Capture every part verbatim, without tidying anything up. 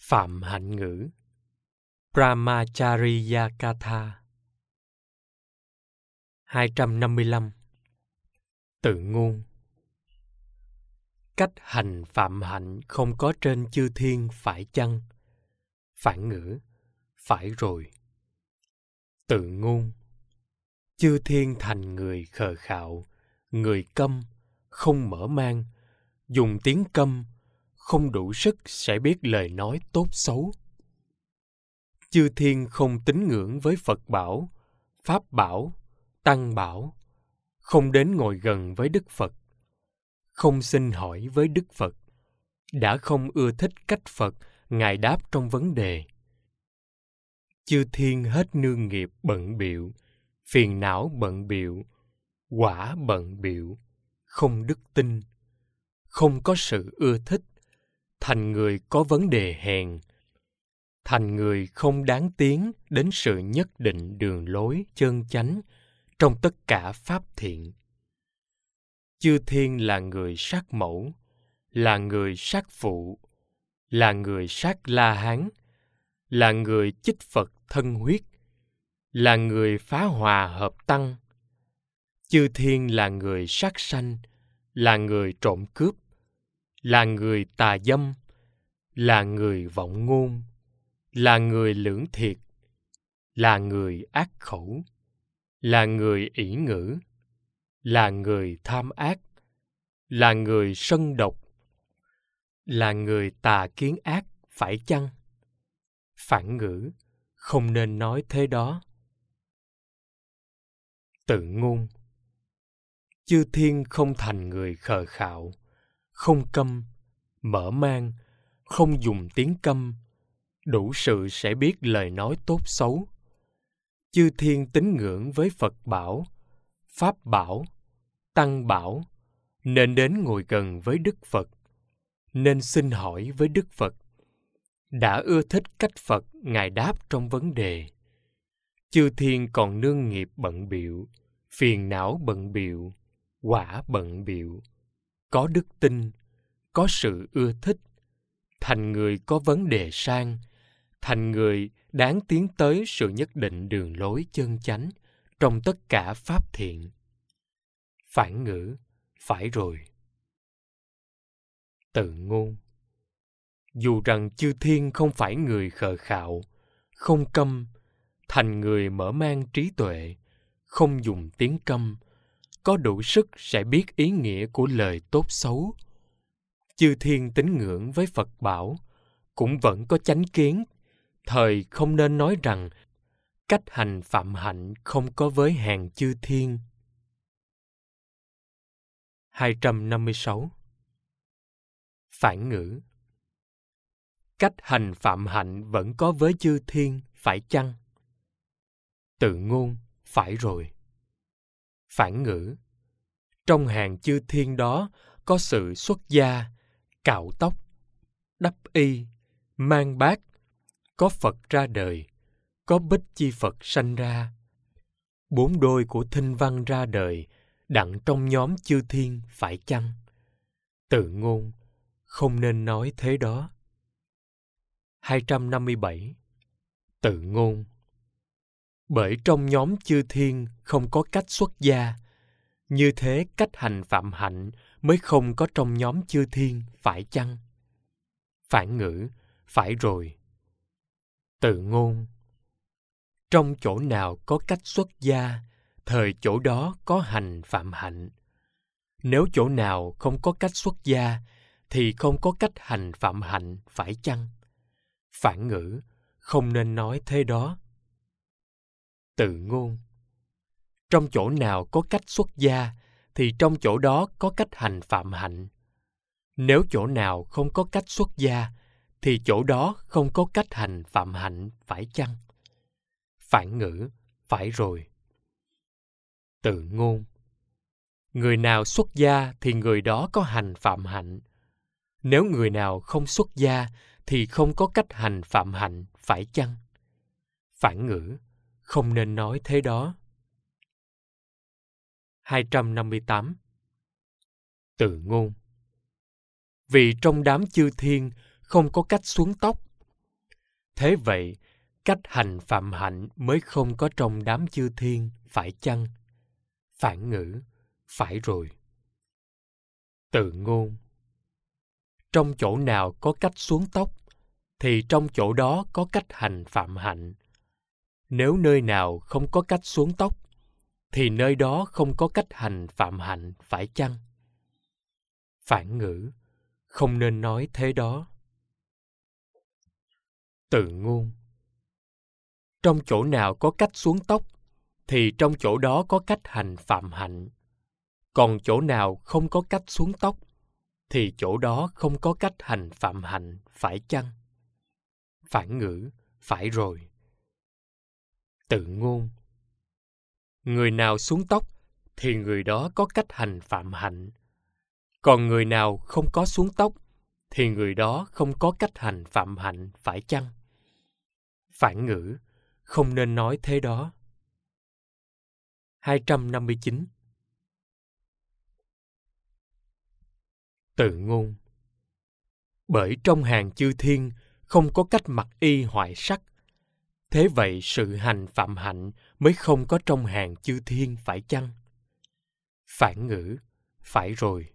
Phạm hạnh ngữ Brahmacharya Katha. hai trăm năm mươi lăm. Tự ngôn. Cách hành phạm hạnh không có trên chư thiên phải chăng? Phản ngữ: phải rồi. Tự ngôn. Chư thiên thành người khờ khạo, người câm, không mở mang, dùng tiếng câm, không đủ sức sẽ biết lời nói tốt xấu. Chư thiên không tín ngưỡng với Phật bảo, Pháp bảo, Tăng bảo, không đến ngồi gần với Đức Phật, không xin hỏi với Đức Phật, đã không ưa thích cách Phật Ngài đáp trong vấn đề. Chư thiên hết nương nghiệp bận bịu, phiền não bận bịu, quả bận bịu, không đức tin, không có sự ưa thích, thành người có vấn đề hèn, thành người không đáng tiến đến sự nhất định đường lối chân chánh trong tất cả pháp thiện. Chư thiên là người sát mẫu, là người sát phụ, là người sát La Hán, là người chích Phật thân huyết, là người phá hòa hợp tăng. Chư thiên là người sát sanh, là người trộm cướp, là người tà dâm, là người vọng ngôn, là người lưỡng thiệt, là người ác khẩu, là người ỷ ngữ, là người tham ác, là người sân độc, là người tà kiến ác, phải chăng? Phản ngữ: không nên nói thế đó. Tự ngôn. Chư thiên không thành người khờ khạo, không câm, mở mang, không dùng tiếng câm, đủ sự sẽ biết lời nói tốt xấu. Chư thiên tín ngưỡng với Phật bảo, Pháp bảo, Tăng bảo, nên đến ngồi gần với Đức Phật, nên xin hỏi với Đức Phật, đã ưa thích cách Phật Ngài đáp trong vấn đề. Chư thiên còn nương nghiệp bận bịu, phiền não bận bịu, quả bận bịu, có đức tin, có sự ưa thích, thành người có vấn đề sang, thành người đáng tiến tới sự nhất định đường lối chân chánh trong tất cả pháp thiện. Phản ngữ: phải rồi. Tự ngôn. Dù rằng chư thiên không phải người khờ khạo, không câm, thành người mở mang trí tuệ, không dùng tiếng câm, có đủ sức sẽ biết ý nghĩa của lời tốt xấu. Chư thiên tín ngưỡng với Phật bảo, cũng vẫn có chánh kiến, thời không nên nói rằng cách hành phạm hạnh không có với hàng chư thiên. hai trăm năm mươi sáu. Phản ngữ. Cách hành phạm hạnh vẫn có với chư thiên, phải chăng? Tự ngôn. Phải rồi. Phản ngữ. Trong hàng chư thiên đó có sự xuất gia, cạo tóc, đắp y, mang bát, có Phật ra đời, có Bích Chi Phật sanh ra, bốn đôi của Thinh Văn ra đời, đặng trong nhóm chư thiên, phải chăng? Tự ngôn. Không nên nói thế đó. hai trăm năm mươi bảy. Tự ngôn. Bởi trong nhóm chư thiên không có cách xuất gia, như thế cách hành phạm hạnh mới không có trong nhóm chư thiên, phải chăng? Phản ngữ. Phải rồi. Tự ngôn. Trong chỗ nào có cách xuất gia, thời chỗ đó có hành phạm hạnh. Nếu chỗ nào không có cách xuất gia, thì không có cách hành phạm hạnh, phải chăng? Phản ngữ. Không nên nói thế đó. Tự ngôn. Trong chỗ nào có cách xuất gia, thì trong chỗ đó có cách hành phạm hạnh. Nếu chỗ nào không có cách xuất gia, thì chỗ đó không có cách hành phạm hạnh, phải chăng? Phản ngữ. Phải rồi. Tự ngôn. Người nào xuất gia thì người đó có hành phạm hạnh. Nếu người nào không xuất gia thì không có cách hành phạm hạnh, phải chăng? Phản ngữ. Không nên nói thế đó. hai trăm năm mươi tám. Tự ngôn. Vì trong đám chư thiên không có cách xuống tóc, Thế vậy, cách hành phạm hạnh mới không có trong đám chư thiên, phải chăng? Phản ngữ, phải rồi. Tự ngôn. Trong chỗ nào có cách xuống tóc, thì trong chỗ đó có cách hành phạm hạnh. Nếu nơi nào không có cách xuống tóc, thì nơi đó không có cách hành phạm hạnh, phải chăng? Phản ngữ, không nên nói thế đó. Tự ngôn. Trong chỗ nào có cách xuống tóc, thì trong chỗ đó có cách hành phạm hạnh. Còn chỗ nào không có cách xuống tóc, thì chỗ đó không có cách hành phạm hạnh, phải chăng? Phản ngữ, phải rồi. Tự ngôn. Người nào xuống tóc, thì người đó có cách hành phạm hạnh. Còn người nào không có xuống tóc, thì người đó không có cách hành phạm hạnh, phải chăng? Phản ngữ, không nên nói thế đó. hai trăm năm mươi chín. Tự ngôn. Bởi trong hàng chư thiên không có cách mặc y hoại sắc. Thế vậy sự hành phạm hạnh mới không có trong hàng chư thiên, phải chăng? Phản ngữ, phải rồi.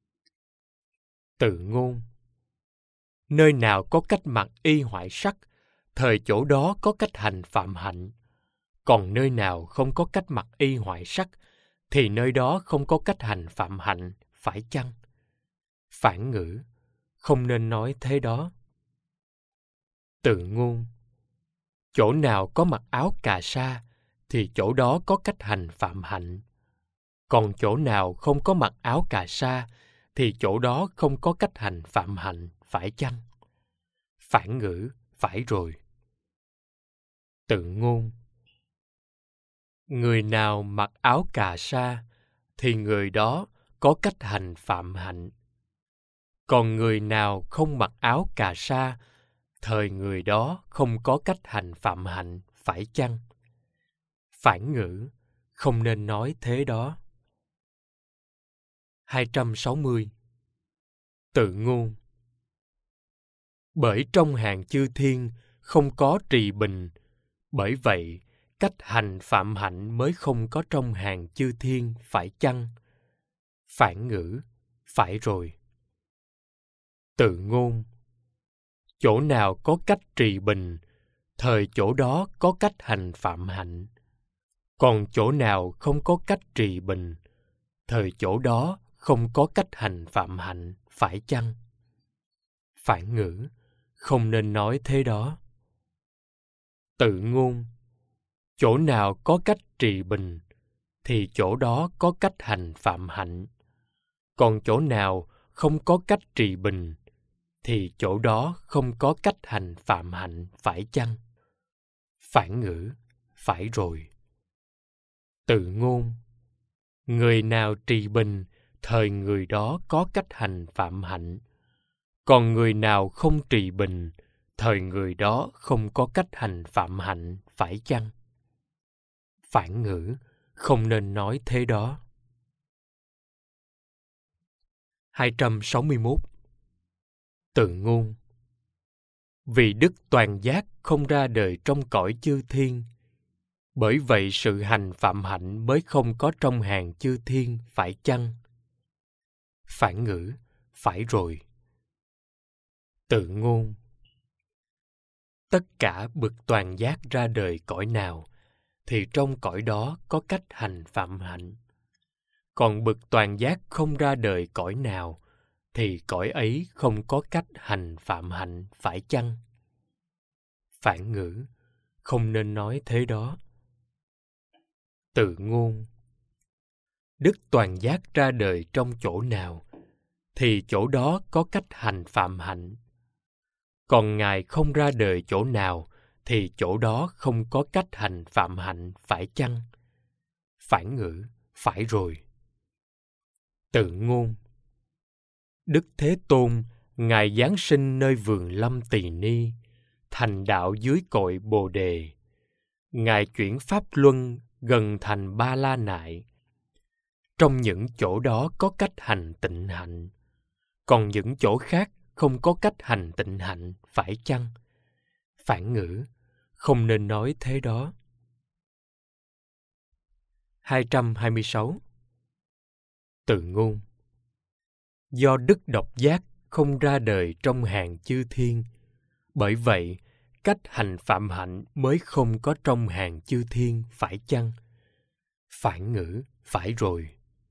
Tự ngôn. Nơi nào có cách mặc y hoại sắc, thời chỗ đó có cách hành phạm hạnh. Còn nơi nào không có cách mặc y hoại sắc, thì nơi đó không có cách hành phạm hạnh, phải chăng? Phản ngữ, không nên nói thế đó. Tự ngôn. Chỗ nào có mặc áo cà sa, thì chỗ đó có cách hành phạm hạnh. Còn chỗ nào không có mặc áo cà sa, thì chỗ đó không có cách hành phạm hạnh, phải chăng? Phản ngữ, phải rồi. Tự ngôn. Người nào mặc áo cà sa, thì người đó có cách hành phạm hạnh. Còn người nào không mặc áo cà sa, thời người đó không có cách hành phạm hạnh, phải chăng? Phản ngữ, không nên nói thế đó. hai trăm sáu mươi. Tự ngôn. Bởi trong hàng chư thiên không có trì bình, bởi vậy cách hành phạm hạnh mới không có trong hàng chư thiên, phải chăng? Phản ngữ, phải rồi. Tự ngôn. Chỗ nào có cách trì bình, thời chỗ đó có cách hành phạm hạnh. Còn chỗ nào không có cách trì bình, thời chỗ đó không có cách hành phạm hạnh, phải chăng? Phản ngữ, không nên nói thế đó. Tự ngôn. Chỗ nào có cách trì bình, thì chỗ đó có cách hành phạm hạnh. Còn chỗ nào không có cách trì bình, thì chỗ đó không có cách hành phạm hạnh, phải chăng? Phản ngữ, phải rồi. Tự ngôn. Người nào trì bình, thời người đó có cách hành phạm hạnh. Còn người nào không trì bình, thời người đó không có cách hành phạm hạnh, phải chăng? Phản ngữ, không nên nói thế đó. hai trăm sáu mươi mốt. Tự ngôn. Vì đức toàn giác không ra đời trong cõi chư thiên, bởi vậy sự hành phạm hạnh mới không có trong hàng chư thiên, phải chăng? Phản ngữ, phải rồi. Tự ngôn. Tất cả bậc toàn giác ra đời cõi nào, thì trong cõi đó có cách hành phạm hạnh. Còn bậc toàn giác không ra đời cõi nào, thì cõi ấy không có cách hành phạm hạnh, phải chăng? Phản ngữ, không nên nói thế đó. Tự ngôn. Đức toàn giác ra đời trong chỗ nào, thì chỗ đó có cách hành phạm hạnh. Còn Ngài không ra đời chỗ nào, thì chỗ đó không có cách hành phạm hạnh, phải chăng? Phản ngữ, phải rồi. Tự ngôn. Đức Thế Tôn, Ngài giáng sinh nơi vườn Lâm Tỳ Ni, thành đạo dưới cội Bồ Đề. Ngài chuyển pháp luân gần thành Ba La Nại. Trong những chỗ đó có cách hành tịnh hạnh, còn những chỗ khác không có cách hành tịnh hạnh, phải chăng? Phản ngữ, không nên nói thế đó. hai trăm hai mươi sáu. Tự ngôn. Do đức độc giác không ra đời trong hàng chư thiên, bởi vậy cách hành phạm hạnh mới không có trong hàng chư thiên, phải chăng? Phản ngữ, phải rồi.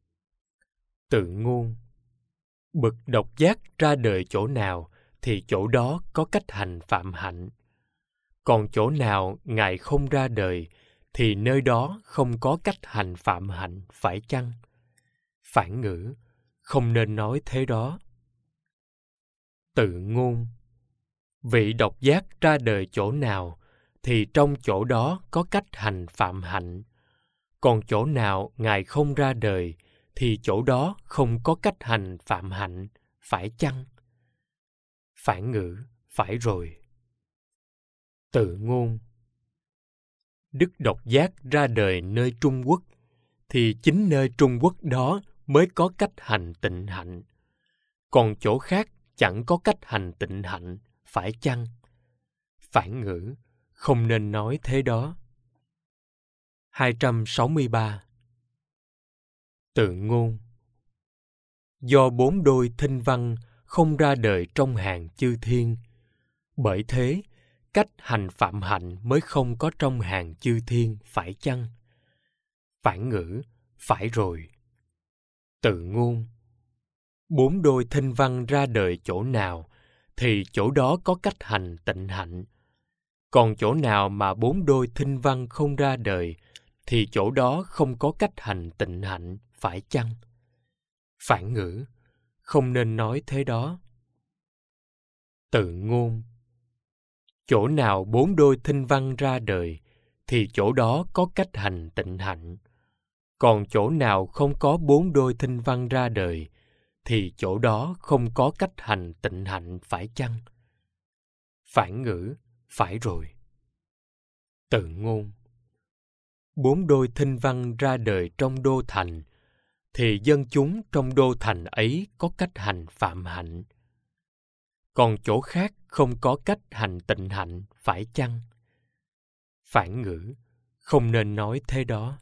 Tự ngôn. Bậc độc giác ra đời chỗ nào thì chỗ đó có cách hành phạm hạnh. Còn chỗ nào Ngài không ra đời thì nơi đó không có cách hành phạm hạnh, phải chăng? Phản ngữ, không nên nói thế đó. Tự ngôn. Vị độc giác ra đời chỗ nào thì trong chỗ đó có cách hành phạm hạnh. Còn chỗ nào Ngài không ra đời thì chỗ đó không có cách hành phạm hạnh, phải chăng? Phản ngữ, phải rồi. Tự ngôn. Đức độc giác ra đời nơi Trung Quốc thì chính nơi Trung Quốc đó mới có cách hành tịnh hạnh. Còn chỗ khác chẳng có cách hành tịnh hạnh, phải chăng? Phản ngữ, không nên nói thế đó. hai trăm sáu mươi ba. Tự ngôn. Do bốn đôi thinh văn không ra đời trong hàng chư thiên, bởi thế cách hành phạm hạnh mới không có trong hàng chư thiên, phải chăng? Phản ngữ, phải rồi. Tự ngôn. Bốn đôi thinh văn ra đời chỗ nào thì chỗ đó có cách hành tịnh hạnh. Còn chỗ nào mà bốn đôi thinh văn không ra đời thì chỗ đó không có cách hành tịnh hạnh, phải chăng? Phản ngữ, không nên nói thế đó. Tự ngôn. Chỗ nào bốn đôi thinh văn ra đời thì chỗ đó có cách hành tịnh hạnh. Còn chỗ nào không có bốn đôi thinh văn ra đời thì chỗ đó không có cách hành tịnh hạnh, phải chăng? Phản ngữ, phải rồi. Tự ngôn. Bốn đôi thinh văn ra đời trong đô thành thì dân chúng trong đô thành ấy có cách hành phạm hạnh. Còn chỗ khác không có cách hành tịnh hạnh, phải chăng? Phản ngữ, không nên nói thế đó.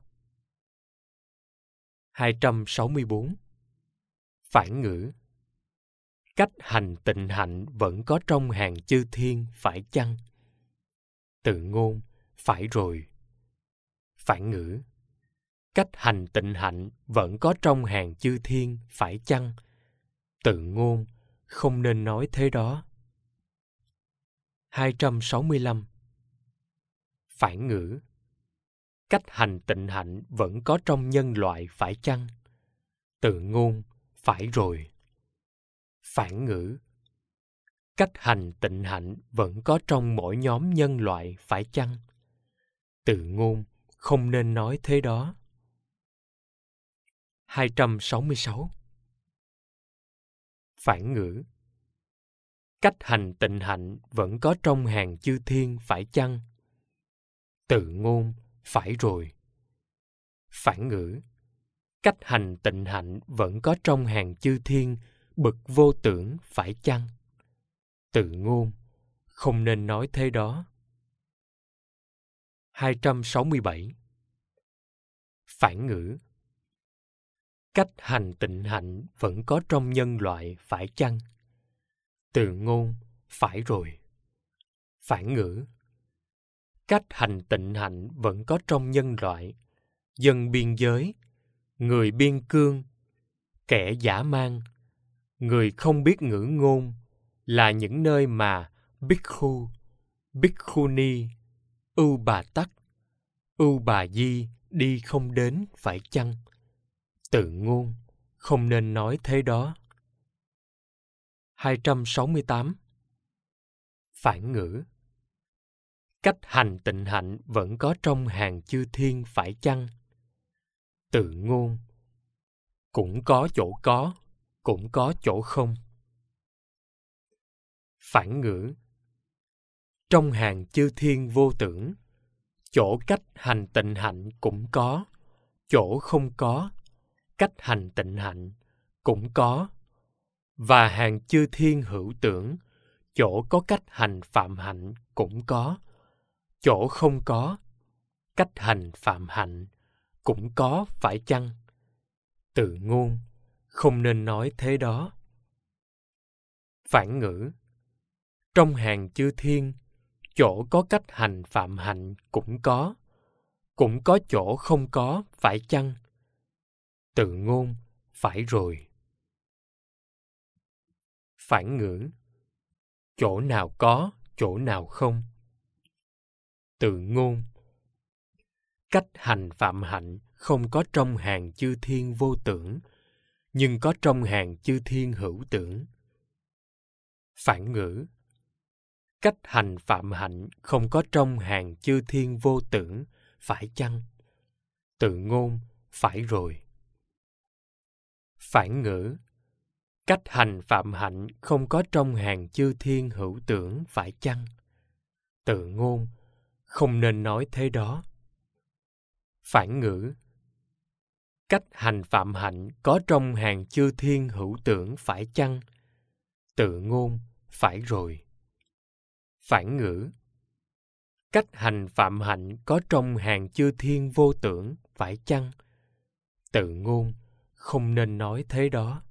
hai trăm sáu mươi bốn. Phản ngữ. Cách hành tịnh hạnh vẫn có trong hàng chư thiên, phải chăng? Tự ngôn, phải rồi. Phản ngữ. Cách hành tịnh hạnh vẫn có trong hàng chư thiên, phải chăng? Tự ngôn, không nên nói thế đó. hai trăm sáu mươi lăm. Phản ngữ. Cách hành tịnh hạnh vẫn có trong nhân loại, phải chăng? Tự ngôn, phải rồi. Phản ngữ. Cách hành tịnh hạnh vẫn có trong mỗi nhóm nhân loại, phải chăng? Tự ngôn, không nên nói thế đó. hai trăm sáu mươi sáu. Phản ngữ. Cách hành tịnh hạnh vẫn có trong hàng chư thiên, phải chăng? Tự ngôn, phải rồi. Phản ngữ. Cách hành tịnh hạnh vẫn có trong hàng chư thiên, bậc vô tưởng, phải chăng? Tự ngôn, không nên nói thế đó. hai trăm sáu mươi bảy. Phản ngữ. Cách hành tịnh hạnh vẫn có trong nhân loại, phải chăng? Tự ngôn, phải rồi. Phản ngữ. Cách hành tịnh hạnh vẫn có trong nhân loại, dân biên giới, người biên cương, kẻ dã man, người không biết ngữ ngôn, là những nơi mà Bhikkhu, Bhikkhuni, Ưu Bà Tắc, Ưu Bà Di đi không đến, phải chăng? Tự ngôn, không nên nói thế đó. hai trăm sáu mươi tám. Phản ngữ. Cách hành tịnh hạnh vẫn có trong hàng chư thiên, phải chăng? Tự ngôn. Cũng có chỗ có, cũng có chỗ không. Phản ngữ. Trong hàng chư thiên vô tưởng, chỗ cách hành tịnh hạnh cũng có, chỗ không có, cách hành tịnh hạnh cũng có. Và hàng chư thiên hữu tưởng, chỗ có cách hành phạm hạnh cũng có, chỗ không có cách hành phạm hạnh cũng có, phải chăng? Tự ngôn, không nên nói thế đó. Phản ngữ. Trong hàng chư thiên, chỗ có cách hành phạm hạnh cũng có, cũng có chỗ không có, phải chăng? Tự ngôn, phải rồi. Phản ngữ. Chỗ nào có, chỗ nào không. Tự ngôn. Cách hành phạm hạnh không có trong hàng chư thiên vô tưởng, nhưng có trong hàng chư thiên hữu tưởng. Phản ngữ. Cách hành phạm hạnh không có trong hàng chư thiên vô tưởng, phải chăng? Tự ngôn, phải rồi. Phản ngữ. Cách hành phạm hạnh không có trong hàng chư thiên hữu tưởng, phải chăng? Tự ngôn, không nên nói thế đó. Phản ngữ. Cách hành phạm hạnh có trong hàng chư thiên hữu tưởng, phải chăng? Tự ngôn, phải rồi. Phản ngữ. Cách hành phạm hạnh có trong hàng chư thiên vô tưởng, phải chăng? Tự ngôn, không nên nói thế đó.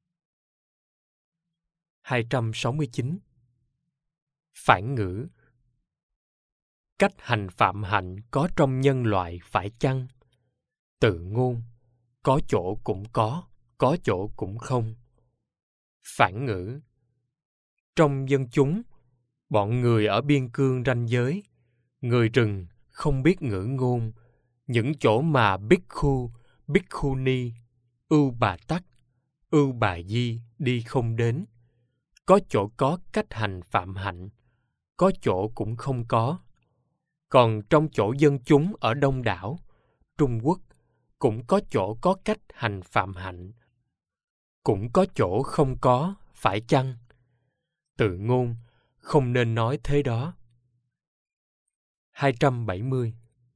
hai trăm sáu mươi chín. Phản ngữ. Cách hành phạm hạnh có trong nhân loại, phải chăng? Tự ngôn, có chỗ cũng có, có chỗ cũng không. Phản ngữ. Trong dân chúng, bọn người ở biên cương ranh giới, người rừng không biết ngữ ngôn, những chỗ mà Bhikkhu, Bhikkhuni, Ưu Bà Tắc, Ưu Bà Di đi không đến. Có chỗ có cách hành phạm hạnh, có chỗ cũng không có. Còn trong chỗ dân chúng ở đông đảo, Trung Quốc, cũng có chỗ có cách hành phạm hạnh, cũng có chỗ không có, phải chăng? Tự ngôn, không nên nói thế đó. hai trăm bảy mươi.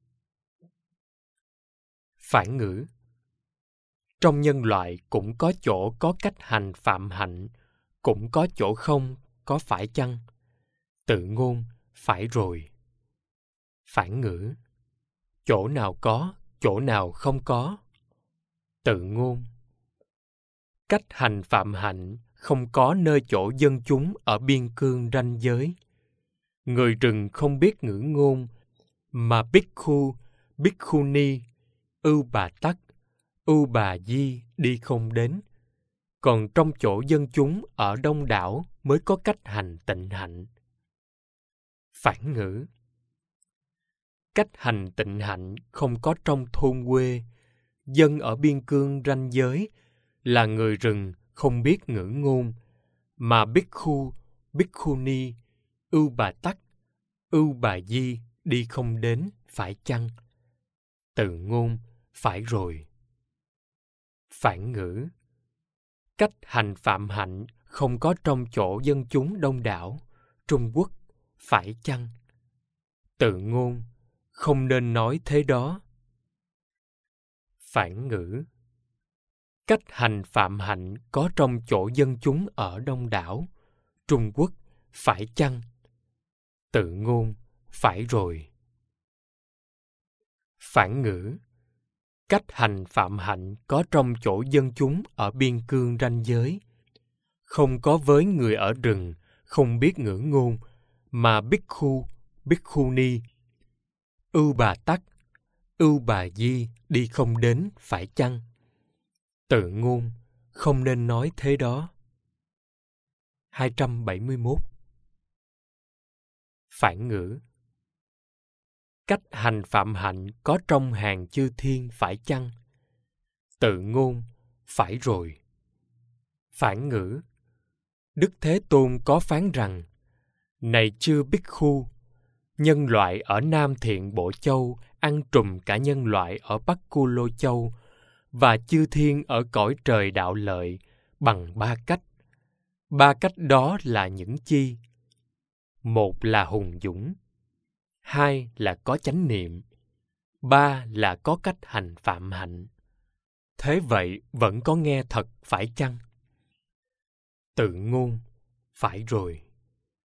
Phản ngữ. Trong nhân loại cũng có chỗ có cách hành phạm hạnh, cũng có chỗ không, có phải chăng? Tự ngôn, phải rồi. Phản ngữ. Chỗ nào có, chỗ nào không có. Tự ngôn. Cách hành phạm hạnh không có nơi chỗ dân chúng ở biên cương ranh giới. Người rừng không biết ngữ ngôn, mà Bhikkhu, Bhikkhuni, Ưu Bà Tắc, Ưu Bà Di đi không đến. Còn trong chỗ dân chúng ở đông đảo mới có cách hành tịnh hạnh. Phản ngữ. Cách hành tịnh hạnh không có trong thôn quê, dân ở biên cương ranh giới là người rừng không biết ngữ ngôn, mà Bhikkhu, Bhikkhuni, Ưu Bà Tắc, Ưu Bà Di đi không đến, phải chăng? Tự ngôn, phải rồi. Phản ngữ. Cách hành phạm hạnh không có trong chỗ dân chúng đông đảo, Trung Quốc, phải chăng? Tự ngôn, không nên nói thế đó. Phản ngữ. Cách hành phạm hạnh có trong chỗ dân chúng ở đông đảo, Trung Quốc, phải chăng? Tự ngôn, phải rồi. Phản ngữ. Cách hành phạm hạnh có trong chỗ dân chúng ở biên cương ranh giới, không có với người ở rừng không biết ngữ ngôn, mà Bhikkhu, Bhikkhuni, Ưu Bà Tắc, Ưu Bà Di đi không đến, phải chăng? Tự ngôn, không nên nói thế đó. hai trăm bảy mươi mốt. Phản ngữ. Cách hành phạm hạnh có trong hàng chư thiên, phải chăng? Tự ngôn, phải rồi. Phản ngữ. Đức Thế Tôn có phán rằng: Này chư Bhikkhu, nhân loại ở Nam Thiện Bộ Châu ăn trùm cả nhân loại ở Bắc Cu Lô Châu và chư thiên ở cõi trời đạo lợi bằng ba cách. Ba cách đó là những chi? Một là hùng dũng, hai là có chánh niệm, ba là có cách hành phạm hạnh. Thế vậy vẫn có nghe thật, phải chăng? Tự ngôn, phải rồi.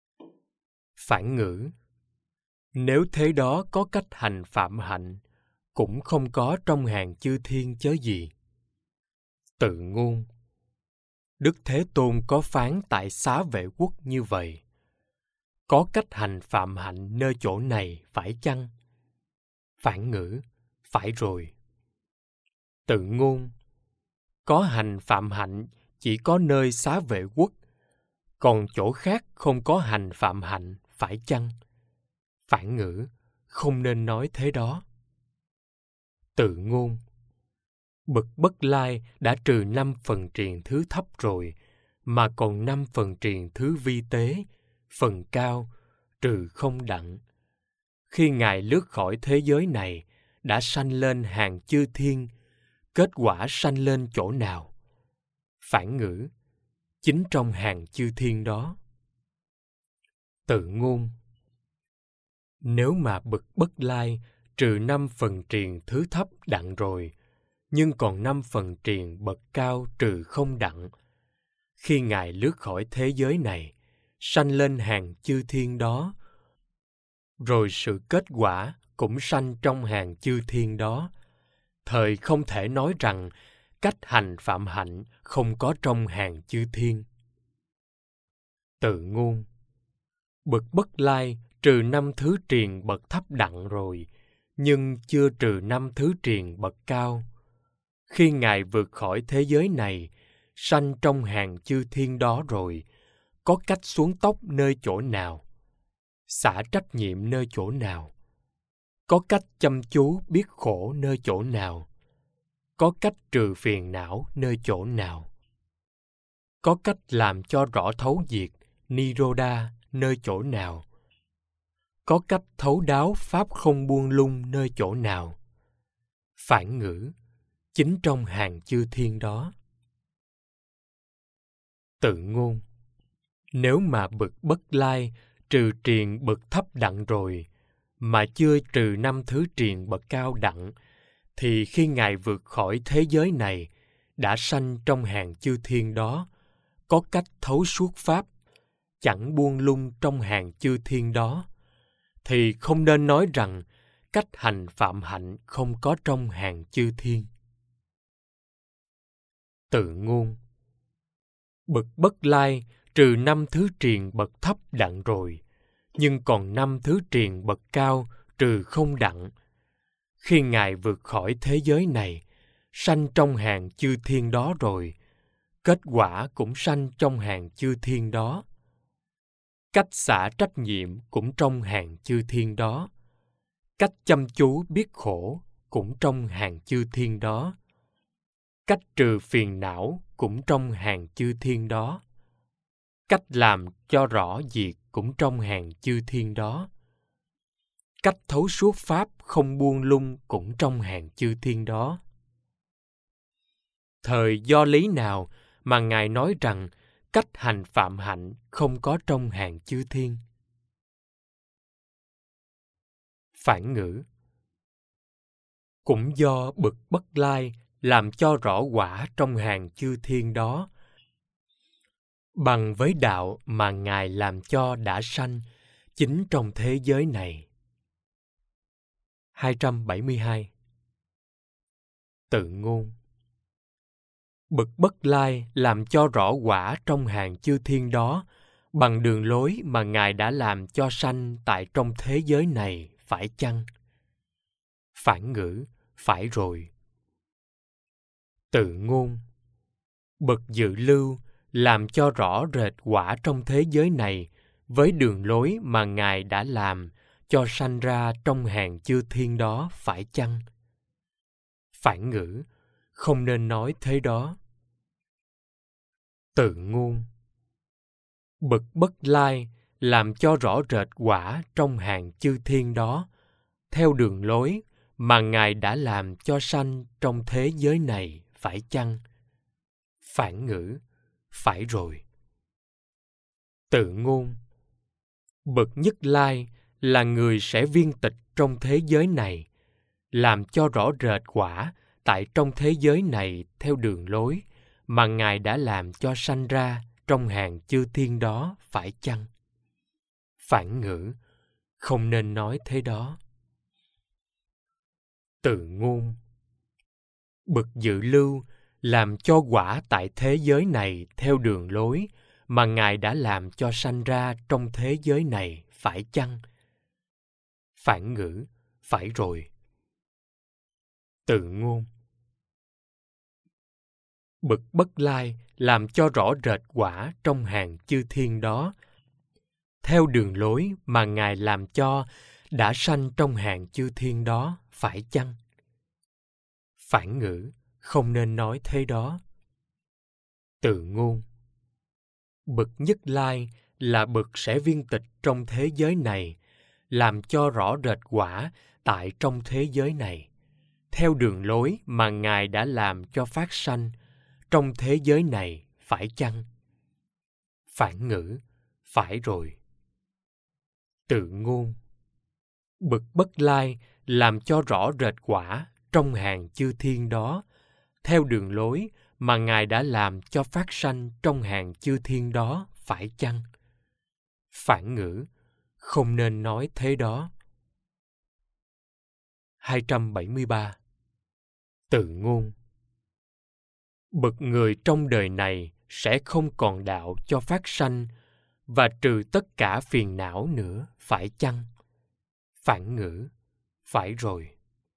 Phản ngữ. Nếu thế đó có cách hành phạm hạnh, cũng không có trong hàng chư thiên chớ gì. Tự ngôn. Đức Thế Tôn có phán tại Xá Vệ Quốc như vậy. Có cách hành phạm hạnh nơi chỗ này phải chăng? Phản ngữ. Phải rồi. Tự ngôn. Có hành phạm hạnh chỉ có nơi Xá Vệ Quốc, còn chỗ khác không có hành phạm hạnh, phải chăng? Phản ngữ. Không nên nói thế đó. Tự ngôn. Bậc Bất Lai đã trừ năm phần triền thứ thấp rồi, mà còn năm phần triền thứ vi tế, phần cao, trừ không đặng. Khi Ngài lướt khỏi thế giới này, đã sanh lên hàng chư thiên, kết quả sanh lên chỗ nào? Phản ngữ. Chính trong hàng chư thiên đó. Tự ngôn. Nếu mà bậc Bất Lai trừ năm phần triền thứ thấp đặng rồi, nhưng còn năm phần triền bậc cao trừ không đặng. Khi Ngài lướt khỏi thế giới này, sanh lên hàng chư thiên đó, rồi sự kết quả cũng sanh trong hàng chư thiên đó. Thời không thể nói rằng cách hành phạm hạnh không có trong hàng chư thiên. Tự ngôn. Bậc Bất Lai trừ năm thứ triền bậc thấp đặng rồi, nhưng chưa trừ năm thứ triền bậc cao. Khi Ngài vượt khỏi thế giới này, sanh trong hàng chư thiên đó rồi, có cách xuống tóc nơi chỗ nào? Xả trách nhiệm nơi chỗ nào? Có cách chăm chú biết khổ nơi chỗ nào? Có cách trừ phiền não nơi chỗ nào? Có cách làm cho rõ thấu diệt Niroda nơi chỗ nào? Có cách thấu đáo pháp không buông lung nơi chỗ nào? Phản ngữ. Chính trong hàng chư thiên đó. Tự ngôn. Nếu mà bậc Bất Lai trừ triền bậc thấp đặng rồi, mà chưa trừ năm thứ triền bậc cao đặng, thì khi Ngài vượt khỏi thế giới này, đã sanh trong hàng chư thiên đó, có cách thấu suốt pháp, chẳng buông lung trong hàng chư thiên đó, thì không nên nói rằng cách hành phạm hạnh không có trong hàng chư thiên. Tự ngôn. Bậc Bất Lai trừ năm thứ triền bậc thấp đặng rồi, nhưng còn năm thứ triền bậc cao trừ không đặng. Khi Ngài vượt khỏi thế giới này, sanh trong hàng chư thiên đó rồi, kết quả cũng sanh trong hàng chư thiên đó. Cách xả trách nhiệm cũng trong hàng chư thiên đó. Cách chăm chú biết khổ cũng trong hàng chư thiên đó. Cách trừ phiền não cũng trong hàng chư thiên đó. Cách làm cho rõ diệt cũng trong hàng chư thiên đó. Cách thấu suốt pháp không buông lung cũng trong hàng chư thiên đó. Thời do lý nào mà Ngài nói rằng cách hành phạm hạnh không có trong hàng chư thiên? Phản ngữ. Cũng do bậc Bất Lai làm cho rõ quả trong hàng chư thiên đó, bằng với đạo mà Ngài làm cho đã sanh chính trong thế giới này. hai trăm bảy mươi hai. Tự ngôn. Bậc Bất Lai làm cho rõ quả trong hàng chư thiên đó, bằng đường lối mà Ngài đã làm cho sanh tại trong thế giới này, phải chăng? Phản ngữ. Phải rồi. Tự ngôn. Bậc Dự Lưu làm cho rõ rệt quả trong thế giới này với đường lối mà Ngài đã làm cho sanh ra trong hàng chư thiên đó, phải chăng? Phản ngữ. Không nên nói thế đó. Tự ngôn. Bậc Bất Lai làm cho rõ rệt quả trong hàng chư thiên đó theo đường lối mà Ngài đã làm cho sanh trong thế giới này, phải chăng? Phản ngữ. Phải rồi. Tự ngôn. Bậc Nhất Lai là người sẽ viên tịch trong thế giới này, làm cho rõ rệt quả tại trong thế giới này theo đường lối mà Ngài đã làm cho sanh ra trong hàng chư thiên đó, phải chăng? Phản ngữ, không nên nói thế đó. Tự ngôn, bậc dự lưu làm cho quả tại thế giới này theo đường lối mà Ngài đã làm cho sanh ra trong thế giới này, phải chăng? Phản ngữ, phải rồi. Tự ngôn, bậc Bất Lai làm cho rõ rệt quả trong hàng chư thiên đó, theo đường lối mà Ngài làm cho đã sanh trong hàng chư thiên đó, phải chăng? Phản ngữ, không nên nói thế đó. Tự ngôn, bậc Nhất Lai là bậc sẽ viên tịch trong thế giới này, làm cho rõ rệt quả tại trong thế giới này, theo đường lối mà Ngài đã làm cho phát sanh trong thế giới này, phải chăng? Phản ngữ, phải rồi. Tự ngôn, bậc Bất Lai làm cho rõ rệt quả trong hàng chư thiên đó, theo đường lối mà Ngài đã làm cho phát sanh trong hàng chư thiên đó, phải chăng? Phản ngữ, không nên nói thế đó. hai trăm bảy mươi ba. Tự ngôn, bậc người trong đời này sẽ không còn đạo cho phát sanh và trừ tất cả phiền não nữa, phải chăng? Phản ngữ, phải rồi.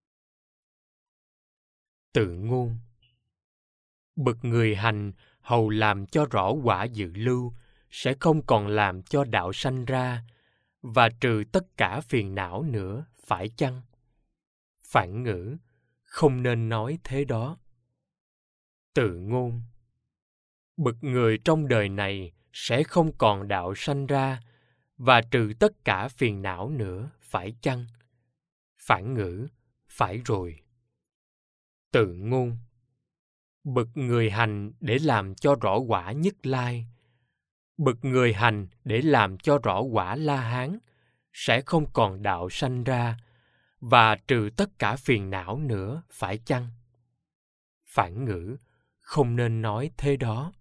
Tự ngôn, bậc người hành hầu làm cho rõ quả dự lưu sẽ không còn làm cho đạo sanh ra và trừ tất cả phiền não nữa, phải chăng? Phản ngữ, không nên nói thế đó. Tự ngôn, bậc người trong đời này sẽ không còn đạo sanh ra và trừ tất cả phiền não nữa, phải chăng? Phản ngữ, phải rồi. Tự ngôn, bậc người hành để làm cho rõ quả Nhất Lai, bậc người hành để làm cho rõ quả La Hán sẽ không còn đạo sanh ra và trừ tất cả phiền não nữa, phải chăng? Phản ngữ, không nên nói thế đó.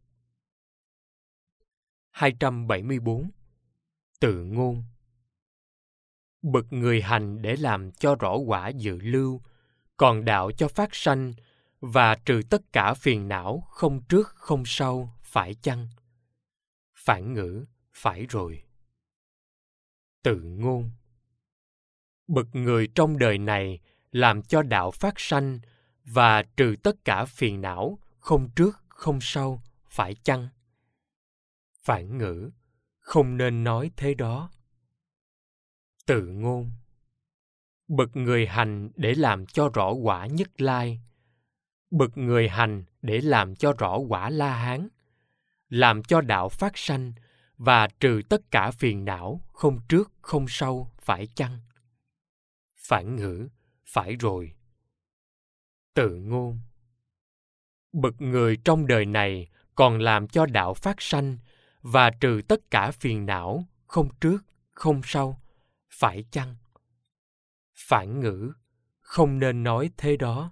hai trăm bảy mươi bốn. Tự ngôn, bậc người hành để làm cho rõ quả dự lưu, còn đạo cho phát sanh và trừ tất cả phiền não không trước không sau, phải chăng? Phản ngữ, phải rồi. Tự ngôn, bậc người trong đời này làm cho đạo phát sanh và trừ tất cả phiền não không trước không sau, phải chăng? Phản ngữ, không nên nói thế đó. Tự ngôn, bậc người hành để làm cho rõ quả Nhất Lai, bậc người hành để làm cho rõ quả La Hán, làm cho đạo phát sanh và trừ tất cả phiền não không trước không sau, phải chăng? Phản ngữ, phải rồi. Tự ngôn, bậc người trong đời này còn làm cho đạo phát sanh và trừ tất cả phiền não không trước không sau, phải chăng? Phản ngữ, không nên nói thế đó.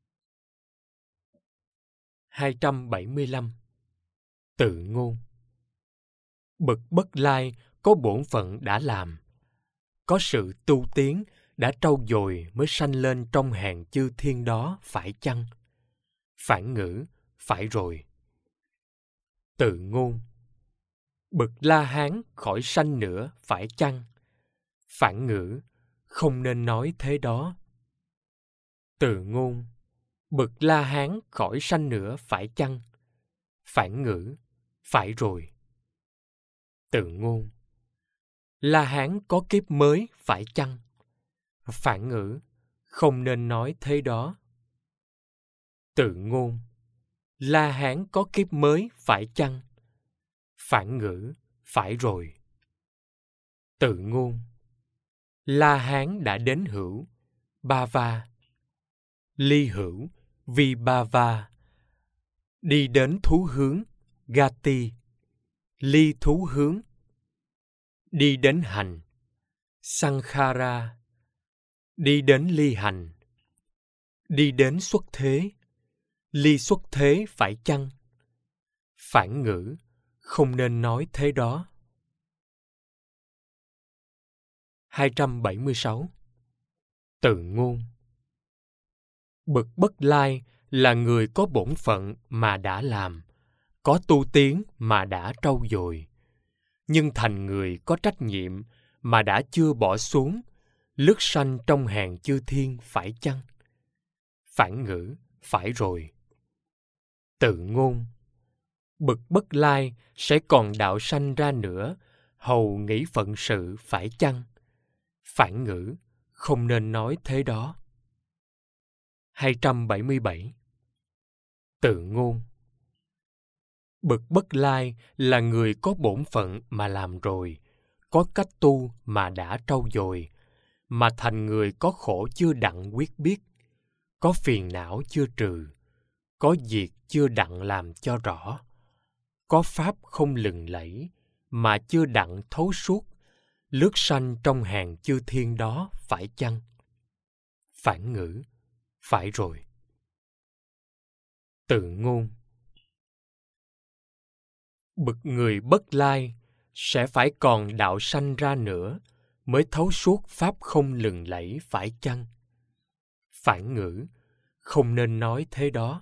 hai trăm bảy mươi lăm. Tự ngôn, bậc Bất Lai có bổn phận đã làm, có sự tu tiến đã trau dồi mới sanh lên trong hàng chư thiên đó, phải chăng? Phản ngữ, phải rồi. Tự ngôn, bậc La Hán khỏi sanh nữa, phải chăng? Phản ngữ, không nên nói thế đó. Tự ngôn, bậc La Hán khỏi sanh nữa, phải chăng? Phản ngữ, phải rồi. Tự ngôn, La Hán có kiếp mới, phải chăng? Phản ngữ, không nên nói thế đó. Tự ngôn, La Hán có kiếp mới, phải chăng? Phản ngữ, phải rồi. Tự ngôn, La Hán đã đến hữu, ba va, ly hữu, vi ba va, đi đến thú hướng, gati, ly thú hướng, đi đến hành, sankhara, đi đến ly hành, đi đến xuất thế, ly xuất thế, phải chăng? Phản ngữ, không nên nói thế đó. hai trăm bảy mươi sáu. Tự ngôn. Bậc Bất Lai là người có bổn phận mà đã làm, có tu tiến mà đã trau dồi, nhưng thành người có trách nhiệm mà đã chưa bỏ xuống, lướt sanh trong hàng chư thiên phải chăng? Phản ngữ, phải rồi. Tự ngôn. Bậc Bất Lai sẽ còn đạo sanh ra nữa, hầu nghĩ phận sự phải chăng? Phản ngữ, không nên nói thế đó. hai trăm bảy mươi bảy. Tự ngôn. Bậc Bất Lai là người có bổn phận mà làm rồi, có cách tu mà đã trau dồi, mà thành người có khổ chưa đặng quyết biết, có phiền não chưa trừ, có việc chưa đặng làm cho rõ, có pháp không lừng lẫy mà chưa đặng thấu suốt, lướt sanh trong hàng chư thiên đó phải chăng? Phản ngữ, phải rồi. Tự ngôn. Bậc người Bất Lai sẽ phải còn đạo sanh ra nữa mới thấu suốt pháp không lừng lẫy phải chăng? Phản ngữ, không nên nói thế đó.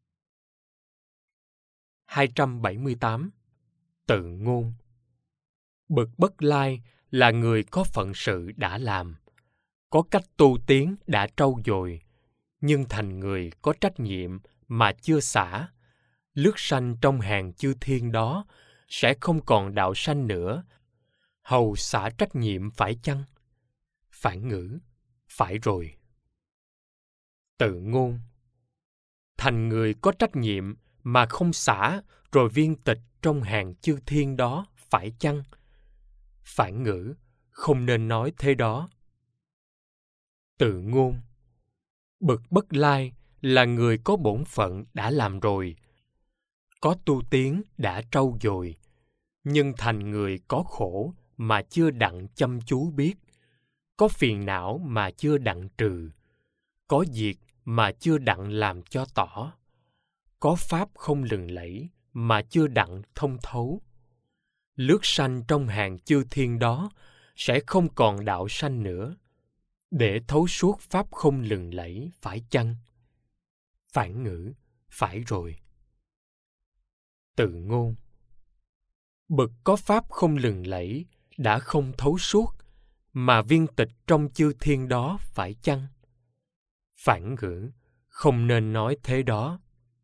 hai trăm bảy mươi tám. Tự ngôn. Bậc Bất Lai là người có phận sự đã làm, có cách tu tiến đã trau dồi, nhưng thành người có trách nhiệm mà chưa xả, lướt sanh trong hàng chư thiên đó sẽ không còn đạo sanh nữa, hầu xả trách nhiệm phải chăng? Phản ngữ, phải rồi. Tự ngôn. Thành người có trách nhiệm mà không xả rồi viên tịch trong hàng chư thiên đó phải chăng? Phản ngữ, không nên nói thế đó. Tự ngôn. Bậc Bất Lai là người có bổn phận đã làm rồi, có tu tiến đã trau dồi, nhưng thành người có khổ mà chưa đặng chăm chú biết, có phiền não mà chưa đặng trừ, có việc mà chưa đặng làm cho tỏ, có pháp không lừng lẫy mà chưa đặng thông thấu. Lướt sanh trong hàng chư thiên đó sẽ không còn đạo sanh nữa, để thấu suốt pháp không lừng lẫy phải chăng? Phản ngữ, phải rồi. Tự ngôn. Bậc có pháp không lừng lẫy đã không thấu suốt, mà viên tịch trong chư thiên đó phải chăng? Phản ngữ, không nên nói thế đó.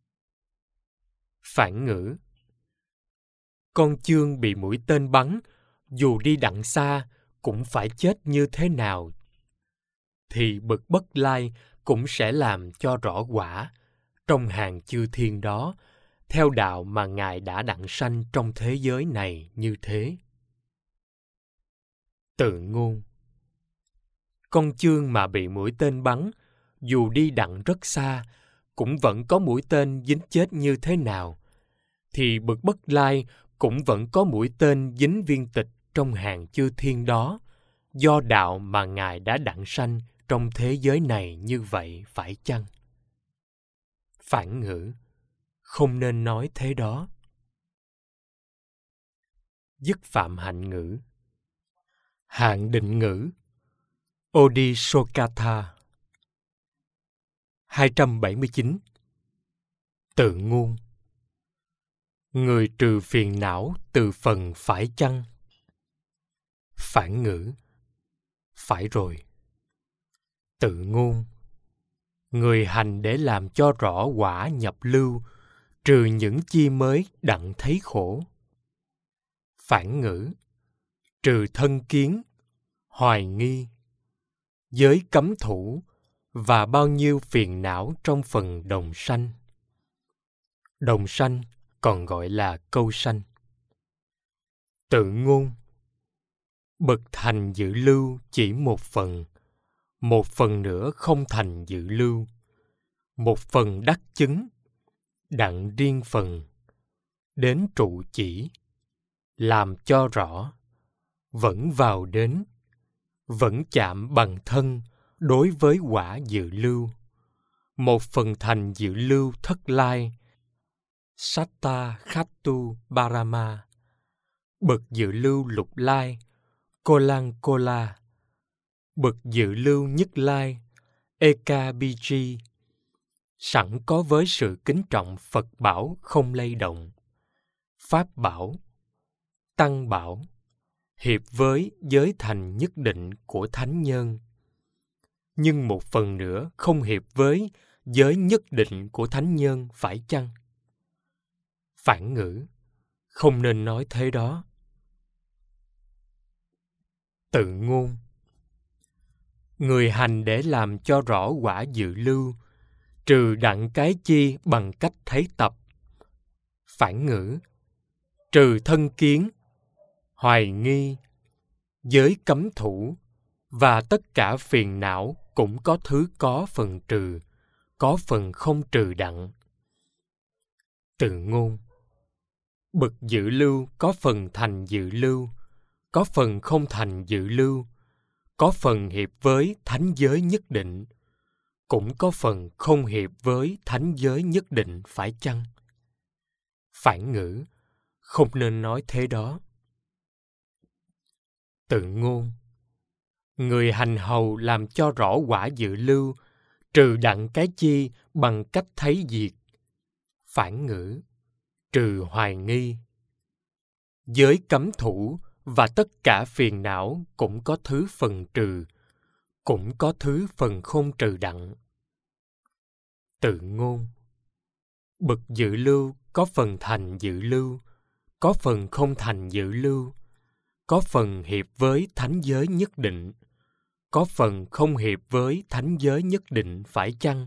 Phản ngữ. Con chương bị mũi tên bắn, dù đi đặng xa cũng phải chết như thế nào, thì bậc Bất Lai cũng sẽ làm cho rõ quả trong hàng chư thiên đó, theo đạo mà Ngài đã đặng sanh trong thế giới này như thế. Tự ngôn. Con chương mà bị mũi tên bắn, dù đi đặng rất xa, cũng vẫn có mũi tên dính chết như thế nào, thì bậc Bất Lai cũng vẫn có mũi tên dính viên tịch trong hàng chư thiên đó, do đạo mà Ngài đã đặng sanh trong thế giới này như vậy phải chăng? Phản ngữ, không nên nói thế đó. Dứt phạm hạnh ngữ. Hạn định ngữ. Odisokatha. hai trăm bảy mươi chín. Tự ngôn. Người trừ phiền não từ phần phải chăng? Phản ngữ, phải rồi. Tự ngôn. Người hành để làm cho rõ quả nhập lưu, trừ những chi mới đặng thấy khổ. Phản ngữ. Trừ thân kiến, hoài nghi, giới cấm thủ và bao nhiêu phiền não trong phần đồng sanh. Đồng sanh còn gọi là câu sanh. Tự ngôn. Bậc thành dự lưu chỉ một phần, một phần nữa không thành dự lưu, một phần đắc chứng, đặng riêng phần, đến trụ chỉ, làm cho rõ, vẫn vào đến, vẫn chạm bằng thân đối với quả dự lưu, một phần thành dự lưu thất lai, Satta Khattu Parama, bậc dự lưu lục lai, Kolang Kola, Bậc dự lưu Nhất Lai, Ekabiji, sẵn có với sự kính trọng Phật bảo không lay động, Pháp bảo, Tăng bảo, hiệp với giới thành nhất định của thánh nhân, nhưng một phần nữa không hiệp với giới nhất định của thánh nhân, phải chăng? Phản ngữ, không nên nói thế đó. Tự ngôn, người hành để làm cho rõ quả dự lưu, trừ đặng cái chi bằng cách thấy tập. Phản ngữ, trừ thân kiến, hoài nghi, giới cấm thủ và tất cả phiền não cũng có thứ có phần trừ, có phần không trừ đặng. Tự ngôn, bậc dự lưu có phần thành dự lưu, có phần không thành dự lưu, có phần hiệp với thánh giới nhất định, cũng có phần không hiệp với thánh giới nhất định, phải chăng? Phản ngữ, không nên nói thế đó. Tự ngôn, người hành hầu làm cho rõ quả dự lưu, trừ đặng cái chi bằng cách thấy diệt. Phản ngữ, trừ hoài nghi. Giới cấm thủ và tất cả phiền não cũng có thứ phần trừ, cũng có thứ phần không trừ đặng. Tự ngôn, bậc dự lưu có phần thành dự lưu, có phần không thành dự lưu, có phần hiệp với thánh giới nhất định, có phần không hiệp với thánh giới nhất định, phải chăng?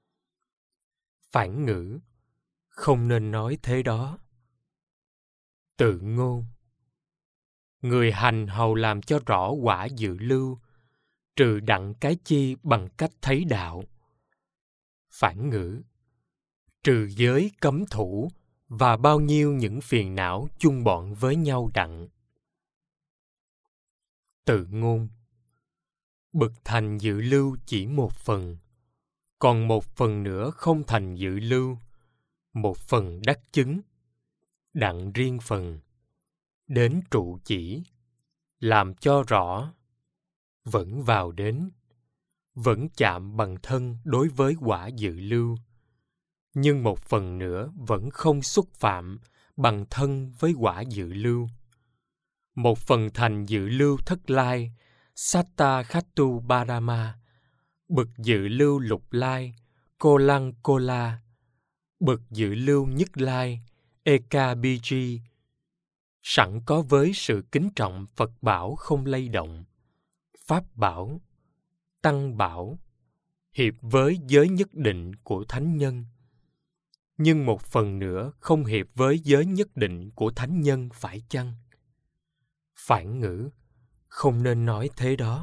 Phản ngữ, không nên nói thế đó. Tự ngôn, người hành hầu làm cho rõ quả dự lưu, trừ đặng cái chi bằng cách thấy đạo. Phản ngữ, trừ giới cấm thủ và bao nhiêu những phiền não chung bọn với nhau đặng. Tự ngôn, bậc thành dự lưu chỉ một phần, còn một phần nữa không thành dự lưu, một phần đắc chứng, đặng riêng phần, đến trụ chỉ, làm cho rõ, vẫn vào đến, vẫn chạm bằng thân đối với quả dự lưu, nhưng một phần nữa vẫn không xúc phạm bằng thân với quả dự lưu. Một phần thành dự lưu thất lai, Satta Khatu Barama, bậc dự lưu lục lai, Cô Lăng Cô La, bậc dự lưu nhất lai, Ekabiji, sẵn có với sự kính trọng Phật bảo không lay động, Pháp bảo, Tăng bảo, hiệp với giới nhất định của thánh nhân, nhưng một phần nữa không hiệp với giới nhất định của thánh nhân, phải chăng? Phản ngữ, không nên nói thế đó.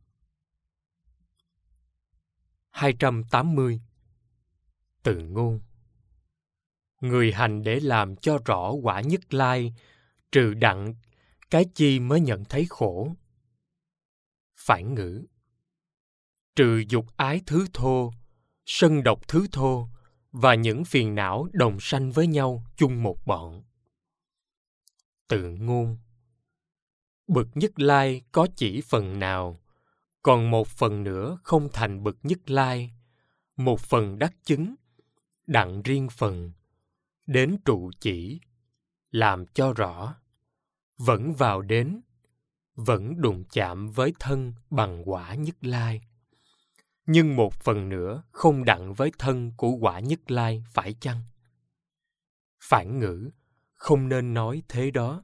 hai trăm tám mươi. Tự ngôn, người hành để làm cho rõ quả nhất lai, trừ đặng cái chi mới nhận thấy khổ. Phản ngữ, trừ dục ái thứ thô, sân độc thứ thô và những phiền não đồng sanh với nhau chung một bọn. Tự ngôn, bậc nhất lai có chỉ phần nào, còn một phần nữa không thành bậc nhất lai, một phần đắc chứng, đặng riêng phần, đến trụ chỉ, làm cho rõ, vẫn vào đến, vẫn đụng chạm với thân bằng quả nhất lai, nhưng một phần nữa không đặng với thân của quả nhất lai, phải chăng? Phản ngữ, không nên nói thế đó.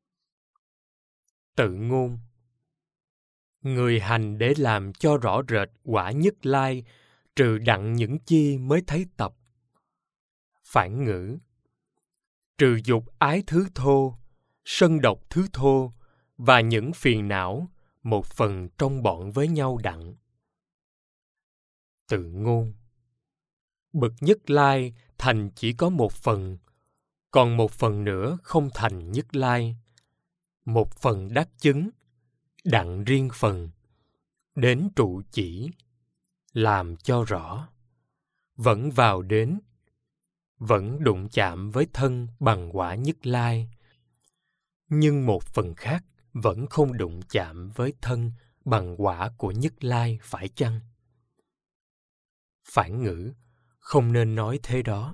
Tự ngôn, người hành để làm cho rõ rệt quả nhất lai, trừ đặng những chi mới thấy tập. Phản ngữ, trừ dục ái thứ thô, sân độc thứ thô và những phiền não, một phần trong bọn với nhau đặng. Tự ngôn, bậc nhất lai thành chỉ có một phần, còn một phần nữa không thành nhất lai, một phần đắc chứng, đặng riêng phần, đến trụ chỉ, làm cho rõ, vẫn vào đến, vẫn đụng chạm với thân bằng quả nhất lai, nhưng một phần khác vẫn không đụng chạm với thân bằng quả của Nhất Lai phải chăng? Phản ngữ, không nên nói thế đó.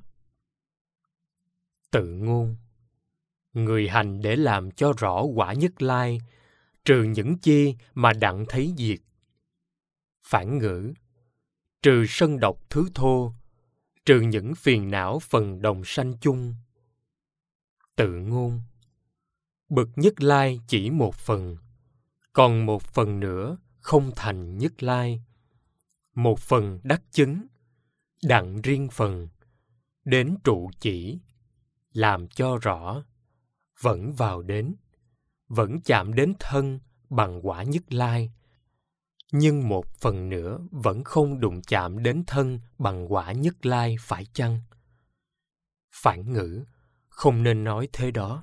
Tự ngôn, người hành để làm cho rõ quả Nhất Lai, trừ những chi mà đặng thấy diệt. Phản ngữ, trừ sân độc thứ thô, trừ những phiền não phần đồng sanh chung. Tự ngôn, bậc Nhất Lai chỉ một phần, còn một phần nữa không thành Nhất Lai. Một phần đắc chứng, đặng riêng phần, đến trụ chỉ, làm cho rõ, vẫn vào đến, vẫn chạm đến thân bằng quả Nhất Lai, nhưng một phần nữa vẫn không đụng chạm đến thân bằng quả Nhất Lai phải chăng? Phản ngữ, không nên nói thế đó.